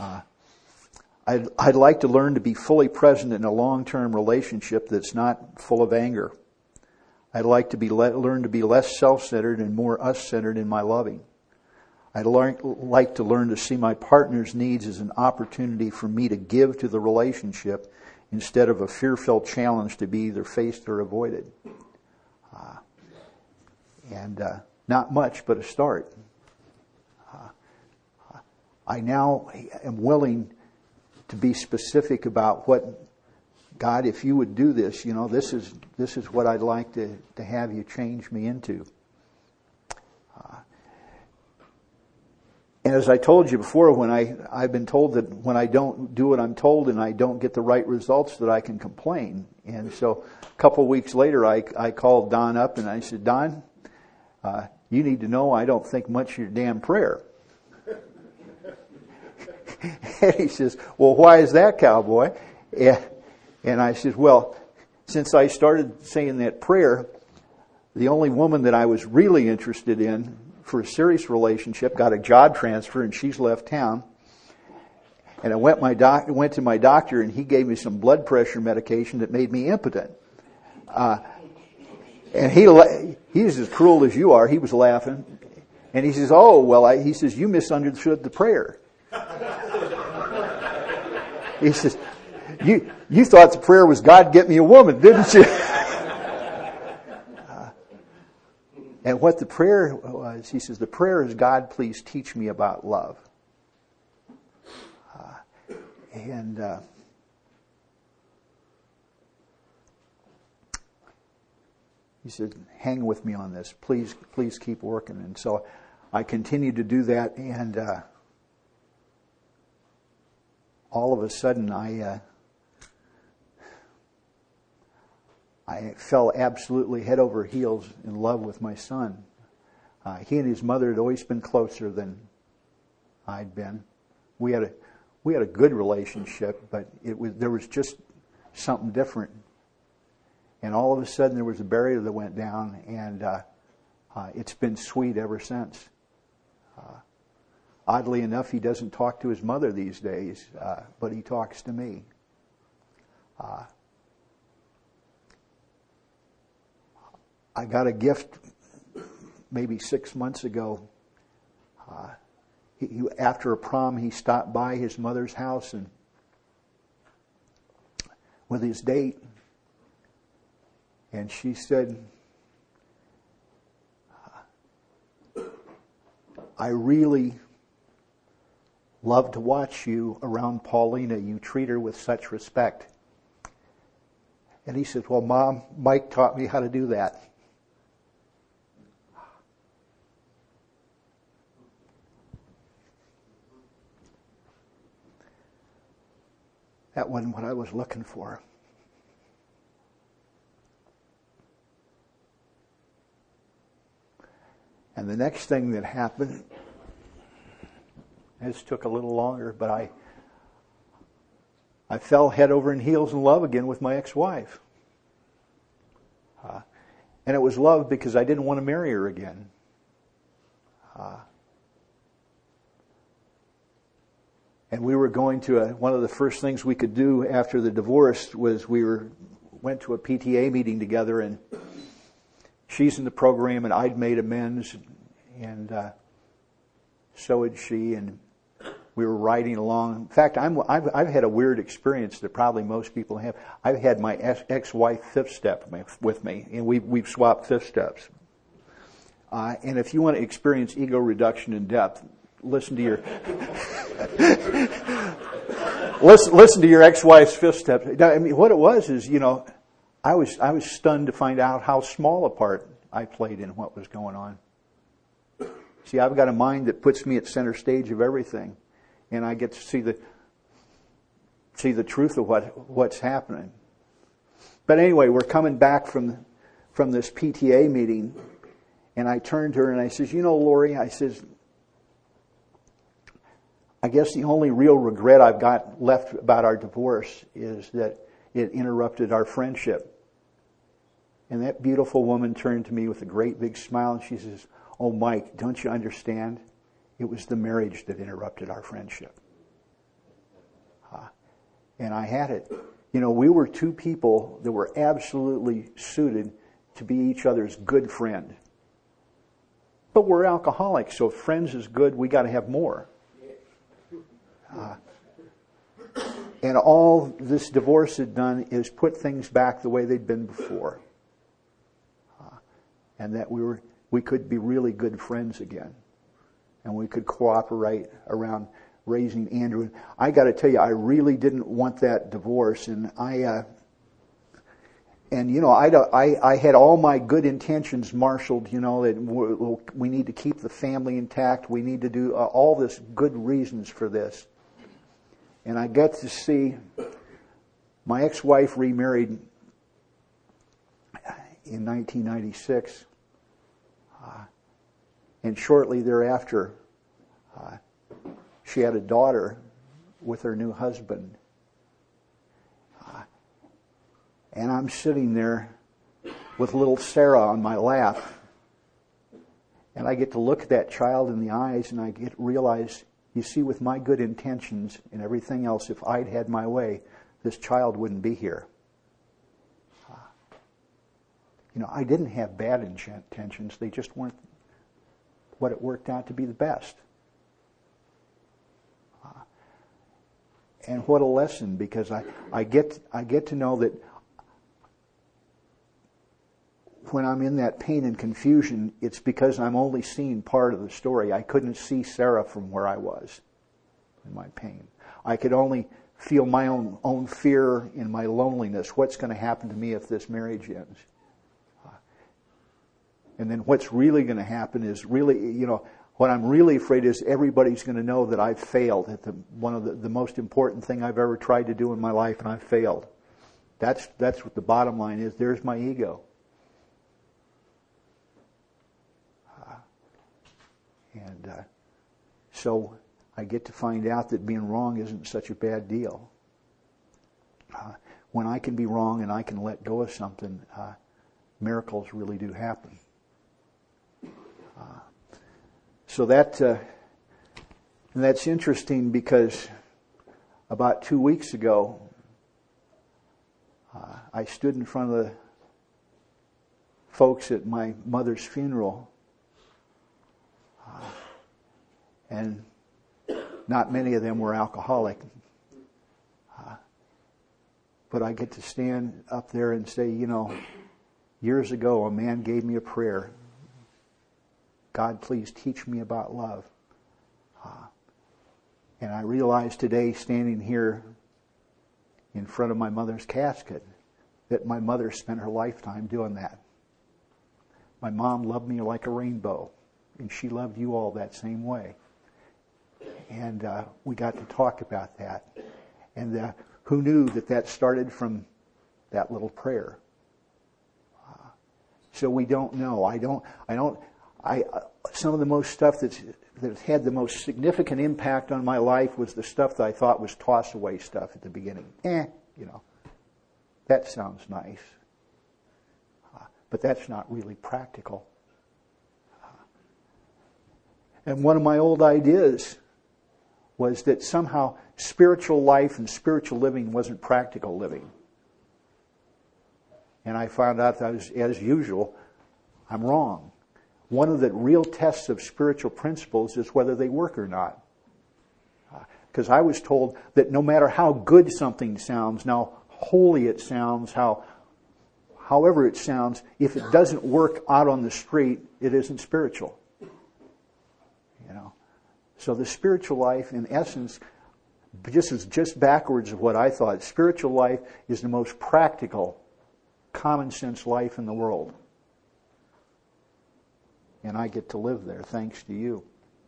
I'd like to learn to be fully present in a long-term relationship that's not full of anger. I'd like to learn to be less self-centered and more us-centered in my loving. I'd like to learn to see my partner's needs as an opportunity for me to give to the relationship instead of a fear-filled challenge to be either faced or avoided. And not much, but a start. I now am willing to be specific about what, God, if you would do this, you know, this is what I'd like to have you change me into. And as I told you before, when I've been told that when I don't do what I'm told and I don't get the right results, that I can complain. And so a couple of weeks later, I called Don up and I said, Don, you need to know I don't think much of your damn prayer. And he says, well, why is that, cowboy? And I said, well, since I started saying that prayer, the only woman that I was really interested in for a serious relationship got a job transfer and she's left town. And I went to my doctor and he gave me some blood pressure medication that made me impotent. And he's as cruel as you are. He was laughing. And he says, oh, well, he says, you misunderstood the prayer. He says, you thought the prayer was, God, get me a woman, didn't you? And what the prayer was, he says, the prayer is, God, please teach me about love. He said, hang with me on this. Please keep working. And so I continued to do that, and all of a sudden I fell absolutely head over heels in love with my son. He and his mother had always been closer than I'd been. We had a good relationship, but there was just something different. And all of a sudden there was a barrier that went down, and it's been sweet ever since. Oddly enough, he doesn't talk to his mother these days, but he talks to me. I got a gift maybe 6 months ago. After a prom, he stopped by his mother's house and with his date, and she said, I really love to watch you around Paulina. You treat her with such respect. And he said, well, Mom, Mike taught me how to do that. That wasn't what I was looking for. And the next thing that happened, this took a little longer, but I fell head over in heels in love again with my ex-wife. And it was love because I didn't want to marry her again. And we were going to one of the first things we could do after the divorce was went to a PTA meeting together, and she's in the program and I'd made amends, and so had she, and we were riding along. In fact, I've had a weird experience that probably most people have. I've had my ex-wife fifth step with me, and we've swapped fifth steps. And if you want to experience ego reduction in depth, listen to your listen to your ex-wife's fifth step. I mean, what it was is, I was stunned to find out how small a part I played in what was going on. See, I've got a mind that puts me at center stage of everything, and I get to see the truth of what's happening. But anyway, we're coming back from this PTA meeting, and I turned to her and I says, Lori, I says, I guess the only real regret I've got left about our divorce is that it interrupted our friendship. And that beautiful woman turned to me with a great big smile and she says, "Oh, Mike, don't you understand? It was the marriage that interrupted our friendship." And I had it. We were two people that were absolutely suited to be each other's good friend. But we're alcoholics, so if friends is good, we got to have more. And all this divorce had done is put things back the way they'd been before. And that we could be really good friends again. And we could cooperate around raising Andrew. I got to tell you, I really didn't want that divorce. And I had all my good intentions marshaled, that we need to keep the family intact. We need to do all this good reasons for this. And I got to see my ex-wife remarried in 1996. And shortly thereafter, she had a daughter with her new husband. And I'm sitting there with little Sarah on my lap. And I get to look at that child in the eyes and I get to realize, you see, with my good intentions and everything else, if I'd had my way, this child wouldn't be here. I didn't have bad intentions. They just weren't what it worked out to be the best. And what a lesson, because I get to know that when I'm in that pain and confusion, it's because I'm only seeing part of the story. I couldn't see Sarah from where I was in my pain. I could only feel my own fear and my loneliness. What's going to happen to me if this marriage ends? And then what's really going to happen is really, what I'm really afraid is everybody's going to know that I've failed at one of the most important thing I've ever tried to do in my life, and I've failed. That's what the bottom line is. There's my ego. So I get to find out that being wrong isn't such a bad deal. When I can be wrong and I can let go of something, miracles really do happen. So that's interesting, because about 2 weeks ago, I stood in front of the folks at my mother's funeral, and not many of them were alcoholic. But I get to stand up there and say, years ago a man gave me a prayer. God, please teach me about love. And I realize today, standing here in front of my mother's casket, that my mother spent her lifetime doing that. My mom loved me like a rainbow, and she loved you all that same way. And we got to talk about that. And who knew that started from that little prayer? So we don't know. Some of the most stuff that had the most significant impact on my life was the stuff that I thought was toss away stuff at the beginning. That sounds nice. But that's not really practical. And one of my old ideas was that somehow spiritual life and spiritual living wasn't practical living. And I found out that, as usual, I'm wrong. One of the real tests of spiritual principles is whether they work or not. Because I was told that no matter how good something sounds, how holy it sounds, however it sounds, if it doesn't work out on the street, it isn't spiritual. You know, so the spiritual life, in essence, is just backwards of what I thought. Spiritual life is the most practical, common sense life in the world. And I get to live there thanks to you.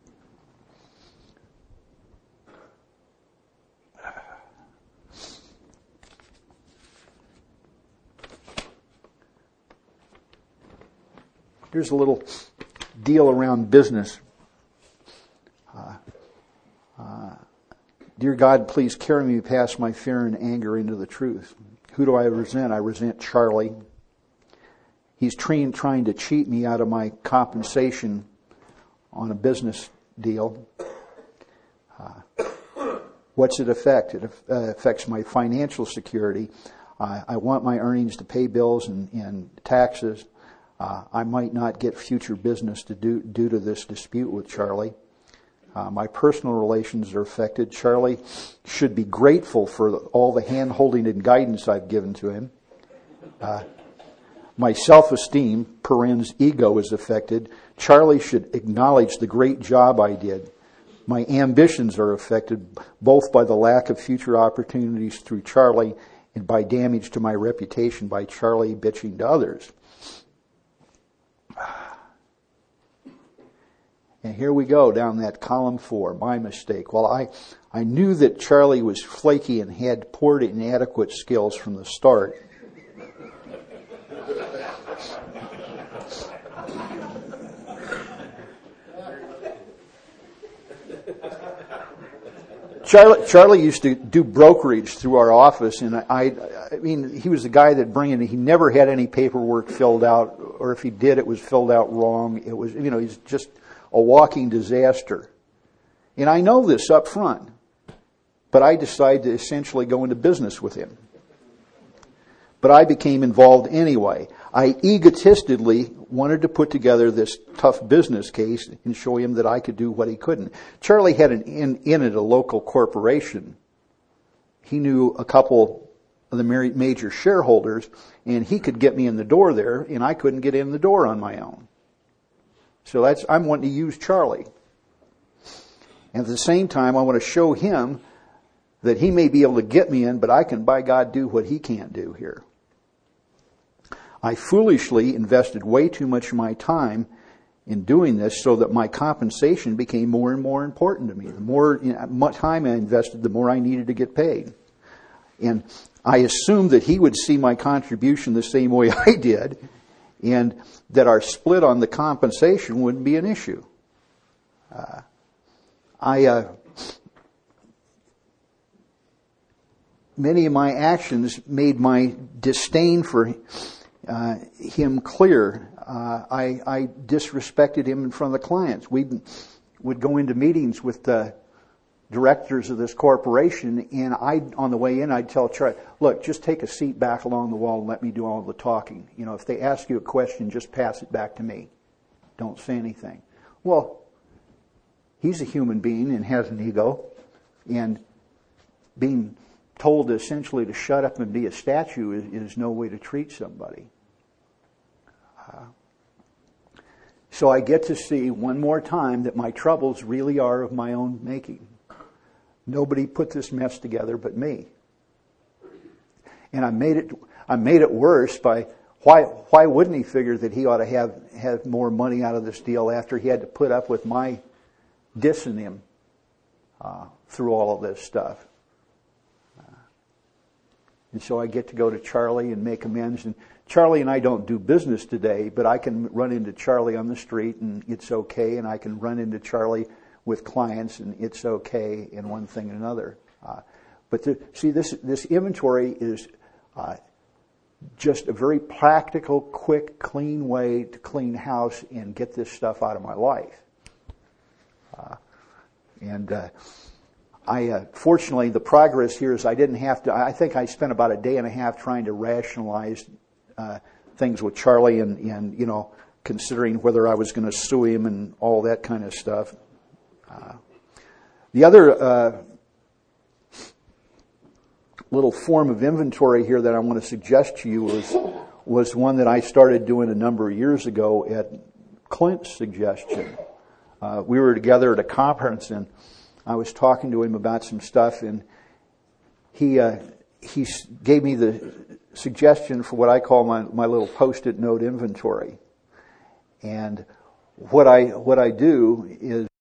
Here's a little deal around business. Dear God, please carry me past my fear and anger into the truth. Who do I resent? I resent Charlie. He's trying to cheat me out of my compensation on a business deal. What's it affect? It affects my financial security. I want my earnings to pay bills and taxes. I might not get future business due to this dispute with Charlie. My personal relations are affected. Charlie should be grateful for all the hand-holding and guidance I've given to him. My self-esteem, parens ego, is affected. Charlie should acknowledge the great job I did. My ambitions are affected both by the lack of future opportunities through Charlie and by damage to my reputation by Charlie bitching to others. And here we go down that column 4, my mistake. Well, I knew that Charlie was flaky and had poor and inadequate skills from the start. Charlie used to do brokerage through our office, and I mean, he was the guy that he never had any paperwork filled out, or if he did, it was filled out wrong. It was, he's just a walking disaster. And I know this up front, but I decided to essentially go into business with him. But I became involved anyway. I egotistically wanted to put together this tough business case and show him that I could do what he couldn't. Charlie had in it a local corporation. He knew a couple of the major shareholders, and he could get me in the door there, and I couldn't get in the door on my own. So I'm wanting to use Charlie. And at the same time, I want to show him that he may be able to get me in, but I can, by God, do what he can't do here. I foolishly invested way too much of my time in doing this so that my compensation became more and more important to me. The more time I invested, the more I needed to get paid. And I assumed that he would see my contribution the same way I did, and that our split on the compensation wouldn't be an issue. Many of my actions made my disdain for him clear. I disrespected him in front of the clients. We would go into meetings with the directors of this corporation, and on the way in, I'd tell Charlie, look, just take a seat back along the wall and let me do all the talking. If they ask you a question, just pass it back to me. Don't say anything. Well, he's a human being and has an ego, and being told essentially to shut up and be a statue is no way to treat somebody. So I get to see one more time that my troubles really are of my own making. Nobody put this mess together but me. And I made it worse by why wouldn't he figure that he ought to have more money out of this deal after he had to put up with my dissing him through all of this stuff. And so I get to go to Charlie and make amends. And Charlie and I don't do business today, but I can run into Charlie on the street and it's okay. And I can run into Charlie with clients and it's okay, and one thing and another. But this inventory is just a very practical, quick, clean way to clean house and get this stuff out of my life. Fortunately, the progress here is I didn't have to. I think I spent about a day and a half trying to rationalize things with Charlie and considering whether I was going to sue him and all that kind of stuff. The other little form of inventory here that I want to suggest to you was one that I started doing a number of years ago at Clint's suggestion. We were together at a conference, and I was talking to him about some stuff, and he gave me the suggestion for what I call my little Post-it note inventory. And what I do is